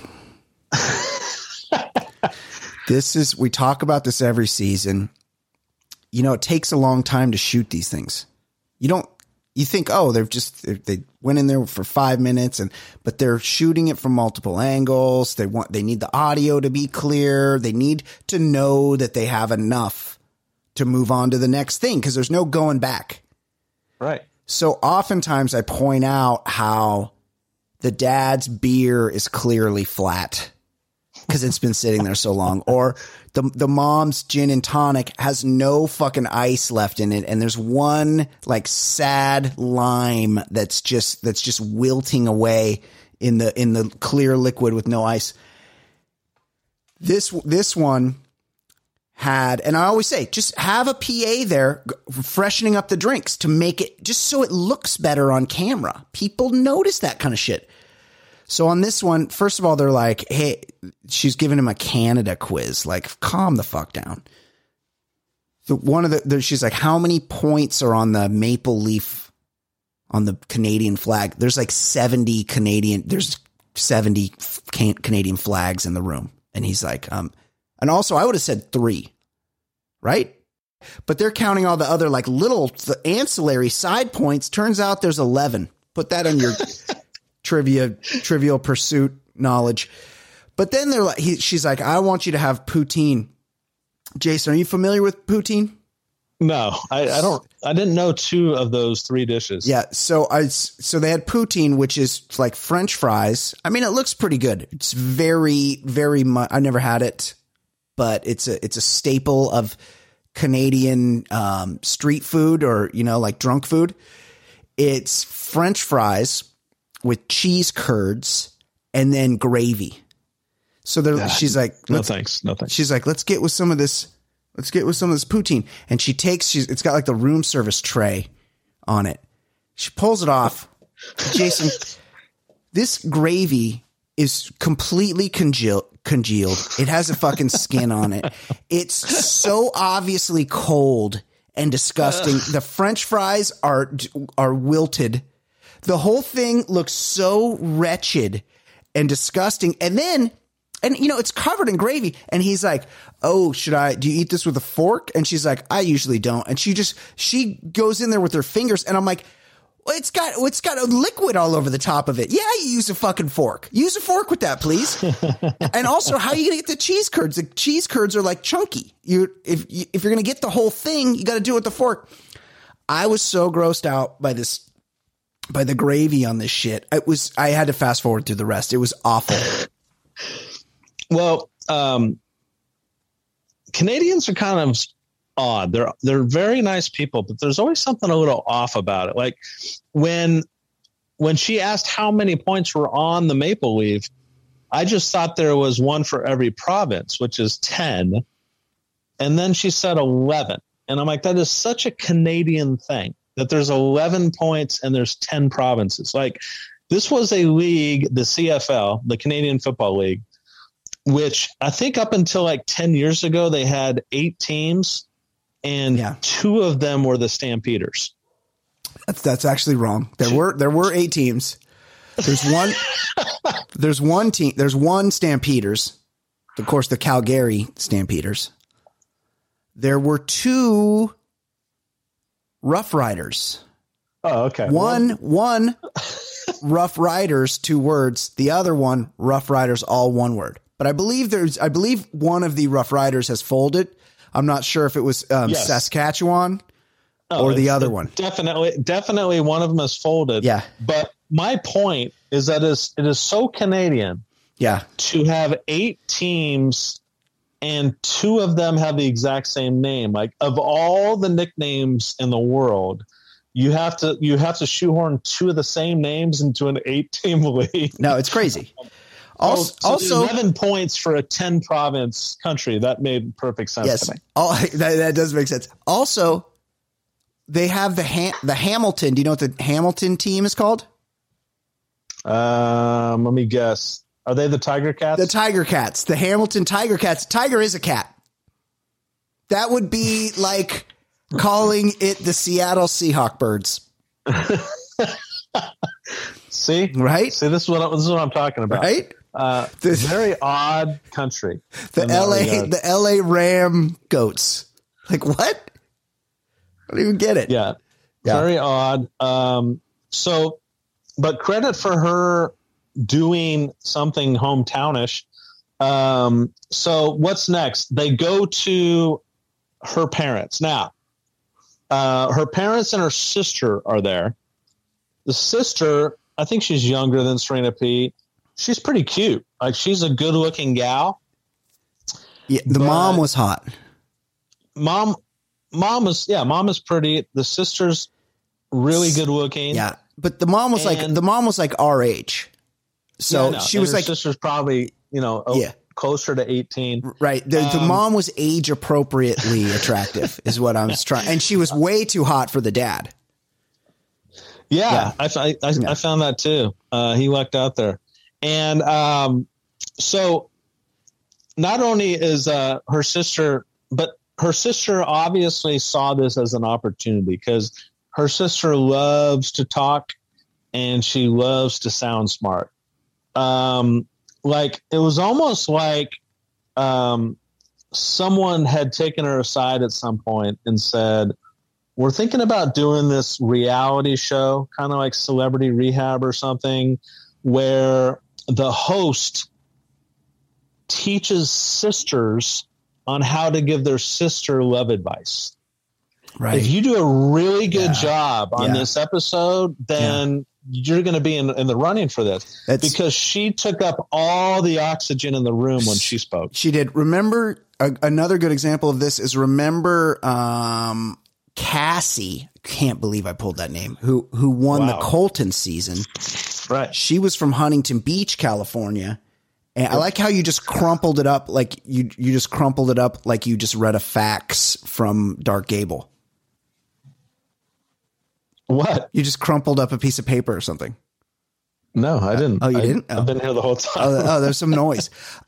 We talk about this every season. You know, it takes a long time to shoot these things. You think, oh, they went in there for 5 minutes, but they're shooting it from multiple angles. They need the audio to be clear. They need to know that they have enough to move on to the next thing, because there's no going back. Right. So oftentimes I point out how the dad's beer is clearly flat. because it's been sitting there so long. Or the mom's gin and tonic has no fucking ice left in it, and there's one like sad lime that's just wilting away in the clear liquid with no ice. This one had, and I always say, just have a PA there freshening up the drinks to make it just so it looks better on camera. People notice that kind of shit. So on this one, first of all, they're like, hey, she's giving him a Canada quiz. Like, calm the fuck down. So she's like, how many points are on the maple leaf on the Canadian flag? There's like 70 Canadian flags in the room. And he's like, and also I would have said 3, right? But they're counting all the other like the ancillary side points. Turns out there's 11. Put that on your trivial pursuit knowledge. But then they're like, she's like, I want you to have poutine. Jason, are you familiar with poutine? No, I don't. I didn't know 2 of those 3 dishes. Yeah. So they had poutine, which is like French fries. I mean, it looks pretty good. It's very, very much. I never had it, but it's a staple of Canadian street food, or, like drunk food. It's French fries with cheese curds and then gravy. So she's like, no thanks. She's like, let's get with some of this poutine. And it's got like the room service tray on it. She pulls it off. Jason, this gravy is completely congealed. It has a fucking skin on it. It's so obviously cold and disgusting. The French fries are wilted. The whole thing looks so wretched and disgusting. And it's covered in gravy. And he's like, oh, do you eat this with a fork? And she's like, I usually don't. And she goes in there with her fingers. And I'm like, well, it's got a liquid all over the top of it. Yeah, you use a fucking fork. Use a fork with that, please. And also, how are you going to get the cheese curds? The cheese curds are like chunky. If you're going to get the whole thing, you got to do it with the fork. I was so grossed out by the gravy on this shit. I had to fast forward through the rest. It was awful. Well, Canadians are kind of odd. They're very nice people, but there's always something a little off about it. Like when she asked how many points were on the maple leaf, I just thought there was one for every province, which is 10. And then she said 11. And I'm like, that is such a Canadian thing, that there's 11 points and there's 10 provinces. Like, this was a league, the CFL, the Canadian Football League, which I think up until like 10 years ago, they had 8 teams, and 2 of them were the Stampeders. That's actually wrong. There were 8 teams. There's one team. There's one Stampeders. Of course, the Calgary Stampeders. There were 2 Rough Riders. Oh, okay. One Rough Riders, 2 words. The other one, Rough Riders, all 1 word. But I believe one of the Rough Riders has folded. I'm not sure if it was Saskatchewan or the other one. Definitely one of them has folded. Yeah. But my point is that it is so Canadian. Yeah. To have 8 teams and 2 of them have the exact same name. Like, of all the nicknames in the world, you have to shoehorn 2 of the same names into an 8-team league. No, it's crazy. Also, 11 points for a 10 province country. That made perfect sense to me. That does make sense. Also, they have the Hamilton. Do you know what the Hamilton team is called? Let me guess. Are they the Tiger Cats? The Tiger Cats. The Hamilton Tiger Cats. Tiger is a cat. That would be like calling it the Seattle Seahawk Birds. See? Right? See, this is what I'm talking about. Right? Very odd country. The LA Ram Goats. Like, what? I don't even get it. Yeah. Very odd. But credit for her doing something hometownish. So what's next? They go to her parents. Now, her parents and her sister are there. The sister, I think she's younger than Serena P. she's pretty cute. Like, she's a good looking gal. Yeah, the mom was hot. Mom is pretty. The sister's really good looking. Yeah, but the mom was like our age. So she was like, sister's probably, closer to 18. Right. The mom was age appropriately attractive is what I was trying. And she was way too hot for the dad. Yeah. I found that too. He lucked out there. And so not only is her sister, but her sister obviously saw this as an opportunity because her sister loves to talk and she loves to sound smart. Like, it was almost like someone had taken her aside at some point and said, we're thinking about doing this reality show, kind of like Celebrity Rehab or something, where the host teaches sisters on how to give their sister love advice. Right. If you do a really good job on this episode, then you're going to be in the running for this. Because she took up all the oxygen in the room when she spoke. She did. Remember, another good example of this is Cassie. Can't believe I pulled that name. Who won the Colton season. Right. She was from Huntington Beach, California. And I like how you just crumpled it up like you just crumpled it up like you just read a fax from Dark Gable. What? You just crumpled up a piece of paper or something. No, I didn't. Oh, you didn't? I've been here the whole time. There's some noise.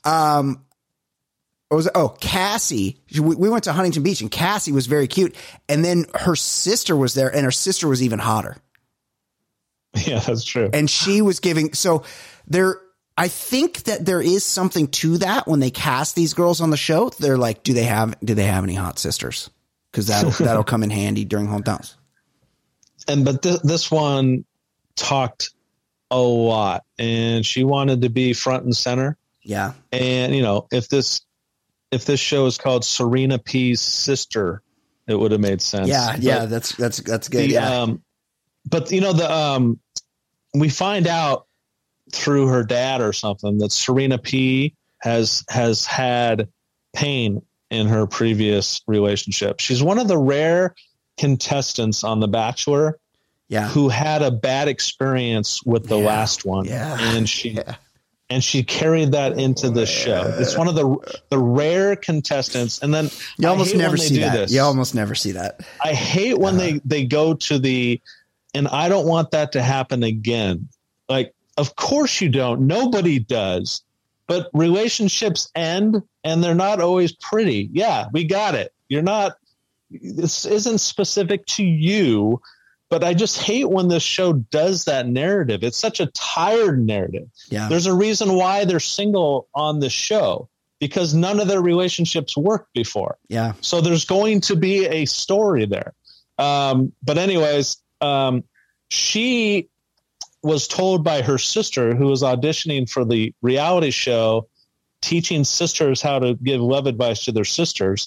Cassie. We went to Huntington Beach and Cassie was very cute. And then her sister was there and her sister was even hotter. Yeah, that's true. And she was giving. So I think that there is something to that when they cast these girls on the show. They're like, do they have any hot sisters? Because that'll come in handy during hometowns. But this one talked a lot, and she wanted to be front and center. Yeah. And if this show is called Serena P's Sister, it would have made sense. Yeah, that's good. But we find out through her dad or something that Serena P has had pain in her previous relationship. She's one of the rare contestants on The Bachelor who had a bad experience with the last one. Yeah. And she carried that into the show. It's one of the rare contestants. And then you almost never see that. You almost never see that. I hate when they go to and I don't want that to happen again. Like, of course you don't. Nobody does. But relationships end and they're not always pretty. Yeah, we got it. This isn't specific to you, but I just hate when this show does that narrative. It's such a tired narrative. Yeah. There's a reason why they're single on the show, because none of their relationships worked before. Yeah. So there's going to be a story there. But anyways, she was told by her sister, who was auditioning for the reality show, teaching sisters how to give love advice to their sisters,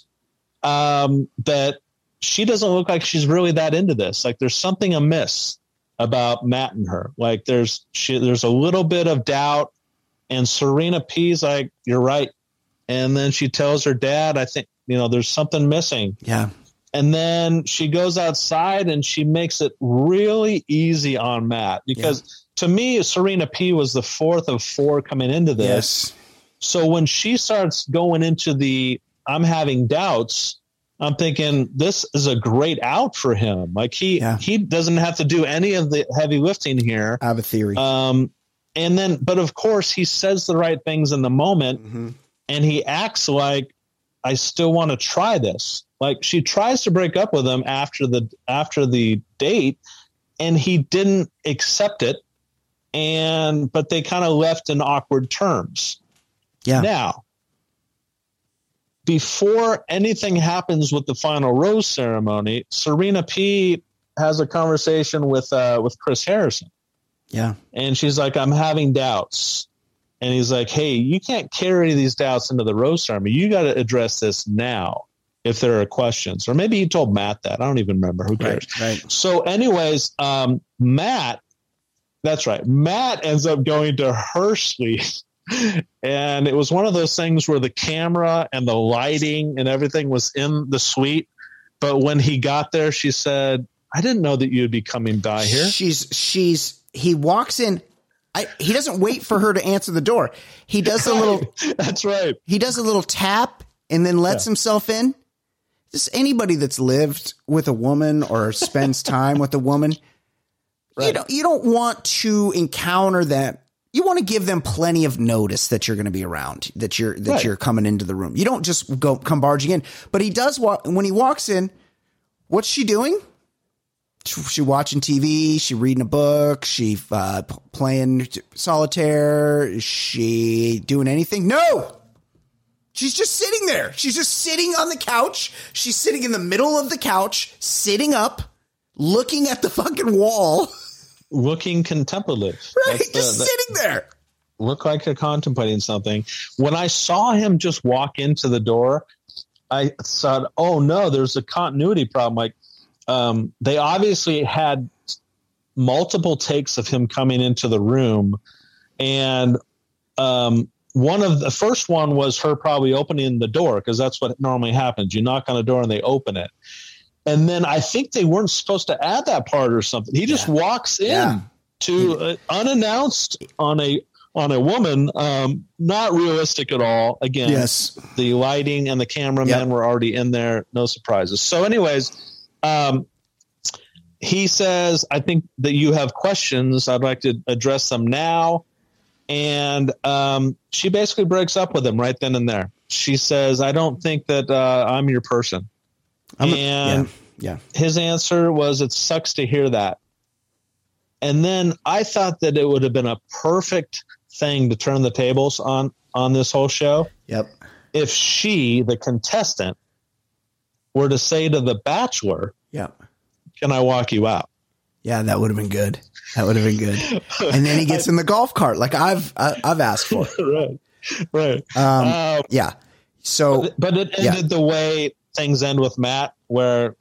that she doesn't look like she's really that into this. Like, there's something amiss about Matt and her. Like, there's a little bit of doubt, and Serena P's like, you're right. And then she tells her dad, I think, there's something missing. Yeah. And then she goes outside and she makes it really easy on Matt, because to me, Serena P was the fourth of four coming into this. Yes. So when she starts going into I'm having doubts, I'm thinking this is a great out for him. Like, he doesn't have to do any of the heavy lifting here. I have a theory. But of course he says the right things in the moment, and he acts like, I still want to try this. Like, she tries to break up with him after the date, and he didn't accept it. But they kind of left in awkward terms. Yeah. Now, before anything happens with the final rose ceremony, Serena P has a conversation with Chris Harrison. Yeah. And she's like, I'm having doubts. And he's like, hey, you can't carry these doubts into the rose ceremony. You got to address this now if there are questions. Or maybe he told Matt that. I don't even remember. Who cares? Right. So anyways, Matt, That's right. Matt ends up going to her suite. And it was one of those things where the camera and the lighting and everything was in the suite. But when he got there, she said, I didn't know that you'd be coming by here. He walks in. He doesn't wait for her to answer the door. He does a little. That's right. He does a little tap and then lets himself in. Just anybody that's lived with a woman or spends time with a woman, right. You don't want to encounter that. You want to give them plenty of notice that you're going to be around, that you're coming into the room. You don't just come barging in. But he does when he walks in. What's she doing? She watching TV. She reading a book. She playing solitaire. Is she doing anything? No. She's just sitting there. She's just sitting on the couch. She's sitting in the middle of the couch, sitting up, looking at the fucking wall. Looking contemplative. Right, just sitting there. Look like they're contemplating something. When I saw him just walk into the door, I thought, oh no, there's a continuity problem. Like, they obviously had multiple takes of him coming into the room. And one of the first one was her probably opening the door, because that's what normally happens. You knock on the door and they open it. And then I think they weren't supposed to add that part or something. He just walks in to unannounced on a woman. Not realistic at all. Again, the lighting and the cameramen were already in there. No surprises. So anyways, he says, I think that you have questions. I'd like to address them now. And she basically breaks up with him right then and there. She says, I don't think that I'm your person. His answer was, it sucks to hear that. And then I thought that it would have been a perfect thing to turn the tables on this whole show. Yep. If she, the contestant, were to say to the bachelor, can I walk you out? Yeah, that would have been good. That would have been good. And then he gets in the golf cart like I've asked for. Right. Yeah. So, but it ended the way things end with Matt, where,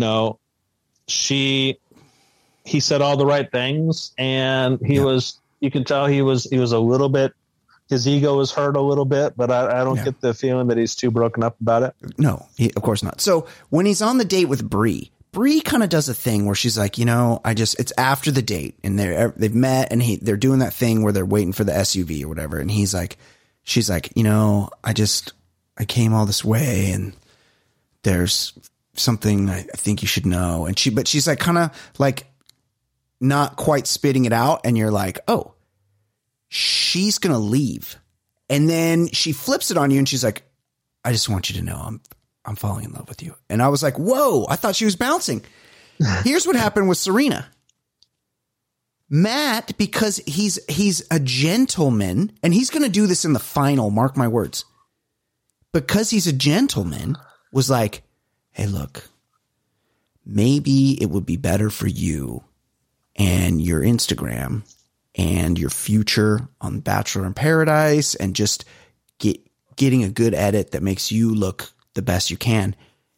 he said all the right things, and you can tell he was a little bit, his ego was hurt a little bit, but I don't get the feeling that he's too broken up about it. No, of course not. So when he's on the date with Bree kind of does a thing where she's like, it's after the date and they've met and they're doing that thing where they're waiting for the SUV or whatever. And she's like, I came all this way and there's something I think you should know. And she's like, kind of like not quite spitting it out. And you're like, oh, she's going to leave. And then she flips it on you and she's like, I just want you to know I'm falling in love with you. And I was like, whoa, I thought she was bouncing. Here's what happened with Serena. Matt, because he's a gentleman, and he's going to do this in the final, mark my words. Because he's a gentleman, was like, hey, look, maybe it would be better for you and your Instagram and your future on Bachelor in Paradise and just getting a good edit that makes you look the best you can,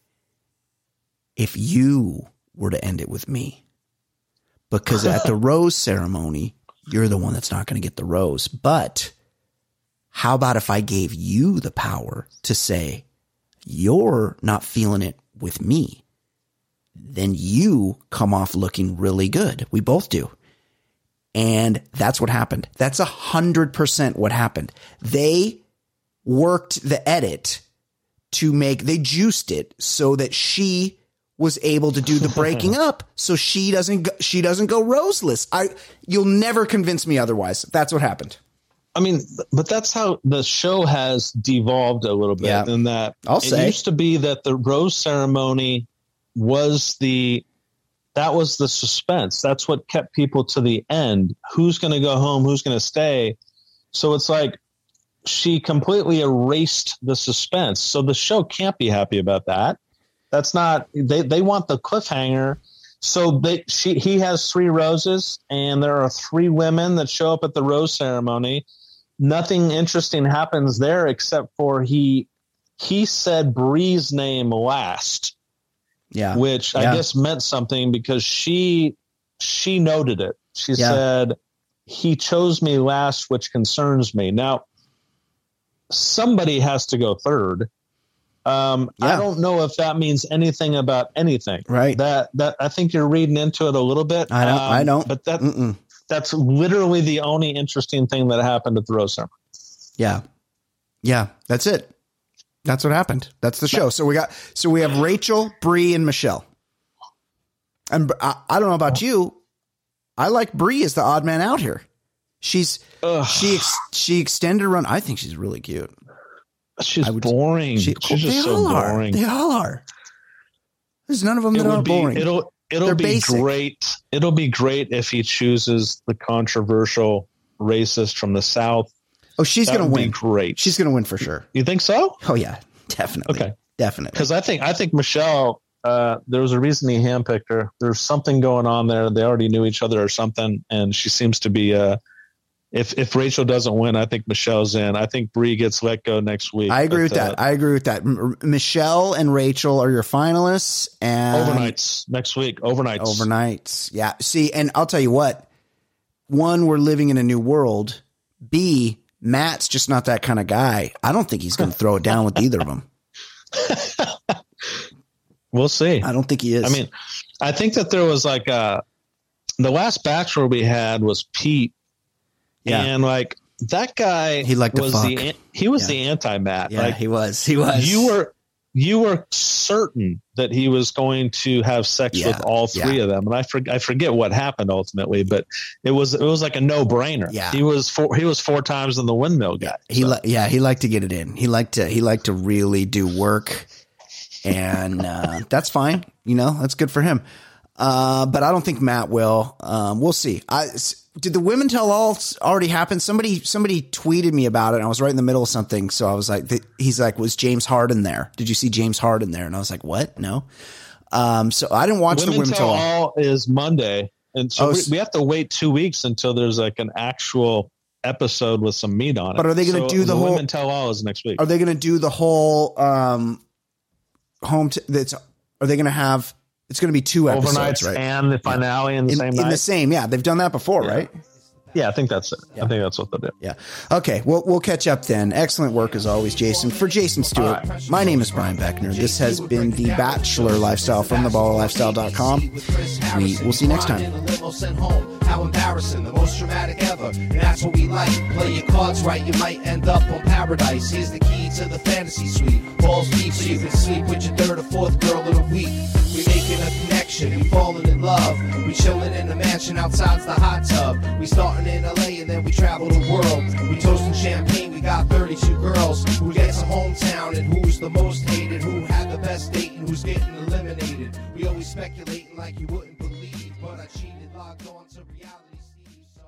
if you were to end it with me. Because at the rose ceremony, you're the one that's not going to get the rose. But how about if I gave you the power to say, you're not feeling it with me, then you come off looking really good. We both do. And that's what happened. That's 100% what happened. They worked the edit they juiced it so that she was able to do the breaking up, so she doesn't go roseless. You'll never convince me otherwise. That's what happened. I mean, but that's how the show has devolved a little bit. In that it used to be that the rose ceremony was the suspense. That's what kept people to the end. Who's going to go home? Who's going to stay? So it's like, she completely erased the suspense. So the show can't be happy about that. That's not, they want the cliffhanger. So he has 3 roses and there are 3 women that show up at the rose ceremony. Nothing interesting happens there except for he said Bree's name last. Yeah. Which I guess meant something because she noted it. She said, he chose me last, which concerns me. Now, somebody has to go third. I don't know if that means anything about anything. Right. That I think you're reading into it a little bit. I don't. But that's literally the only interesting thing that happened at the Rose Ceremony. Yeah. Yeah. That's it. That's what happened. That's the show. So we have Rachel, Brie, and Michelle. And I don't know about you. I like Brie as the odd man out here. She extended a run. I think she's really cute. She's boring. She's just so boring. They all are. There's none of them that are boring. It'll be basic. Great. It'll be great if he chooses the controversial racist from the South. Oh, she's going to win. Great. She's going to win for sure. You think so? Oh yeah, definitely. Okay, definitely. Because I think Michelle. There was a reason he handpicked her. There's something going on there. They already knew each other or something, and she seems to be. If Rachel doesn't win, I think Michelle's in. I think Brie gets let go next week. I agree with that. Michelle and Rachel are your finalists, and overnights next week. Overnights. Yeah. See, and I'll tell you what. One, we're living in a new world. B, Matt's just not that kind of guy. I don't think he's going to throw it down with either of them. We'll see. I don't think he is. I mean, I think that there was like the last Bachelor we had was Pete. Yeah. And like that guy, he liked was the anti-Matt. Yeah, like, he was. You were certain that he was going to have sex with all three of them, and I forget what happened ultimately, but it was like a no-brainer. Yeah, he was 4 times in the windmill guy. He liked to get it in. He liked to really do work, and that's fine. That's good for him. But I don't think Matt will. We'll see. Did the Women Tell All already happen? Somebody tweeted me about it, and I was right in the middle of something. So I was like, he's like, was James Harden there? Did you see James Harden there? And I was like, what? No. So I didn't watch the Women Tell All is Monday. And so we have to wait 2 weeks until there's like an actual episode with some meat on it. But are they going to do the whole Women Tell All is next week? Are they going to do the whole are they going to have? It's going to be 2 episodes, overnights, right? And the finale in the same night. In the same, yeah. They've done that before, right? Yeah, I think that's it. Yeah. I think that's what they'll do. Yeah. Okay. Well, we'll catch up then. Excellent work as always, Jason. For Jason Stewart, my name is Brian Beckner. This has been The Bachelor Lifestyle from theballerlifestyle.com. We will see you next time. How embarrassing, the most dramatic ever. And that's what we like. Play your cards right, you might end up on paradise. Here's the key to the fantasy suite. Balls deep so you can sleep with your 3rd or 4th girl of the week. We making a connection, we falling in love. We chilling in the mansion outside's the hot tub. We starting in LA and then we travel the world. We toasting champagne, we got 32 girls. Who gets a hometown and who's the most hated? Who had the best date and who's getting eliminated? We always speculating like you wouldn't believe. But I cheated, logged on to reality, Steve, so...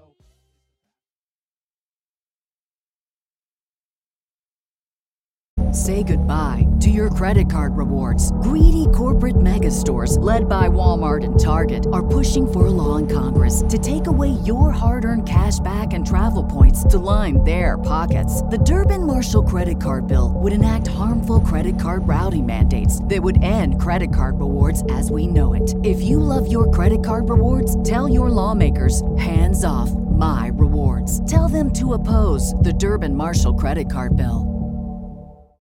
Say goodbye to your credit card rewards. Greedy corporate mega stores, led by Walmart and Target, are pushing for a law in Congress to take away your hard-earned cash back and travel points to line their pockets. The Durbin-Marshall credit card bill would enact harmful credit card routing mandates that would end credit card rewards as we know it. If you love your credit card rewards, tell your lawmakers, hands off my rewards. Tell them to oppose the Durbin-Marshall credit card bill.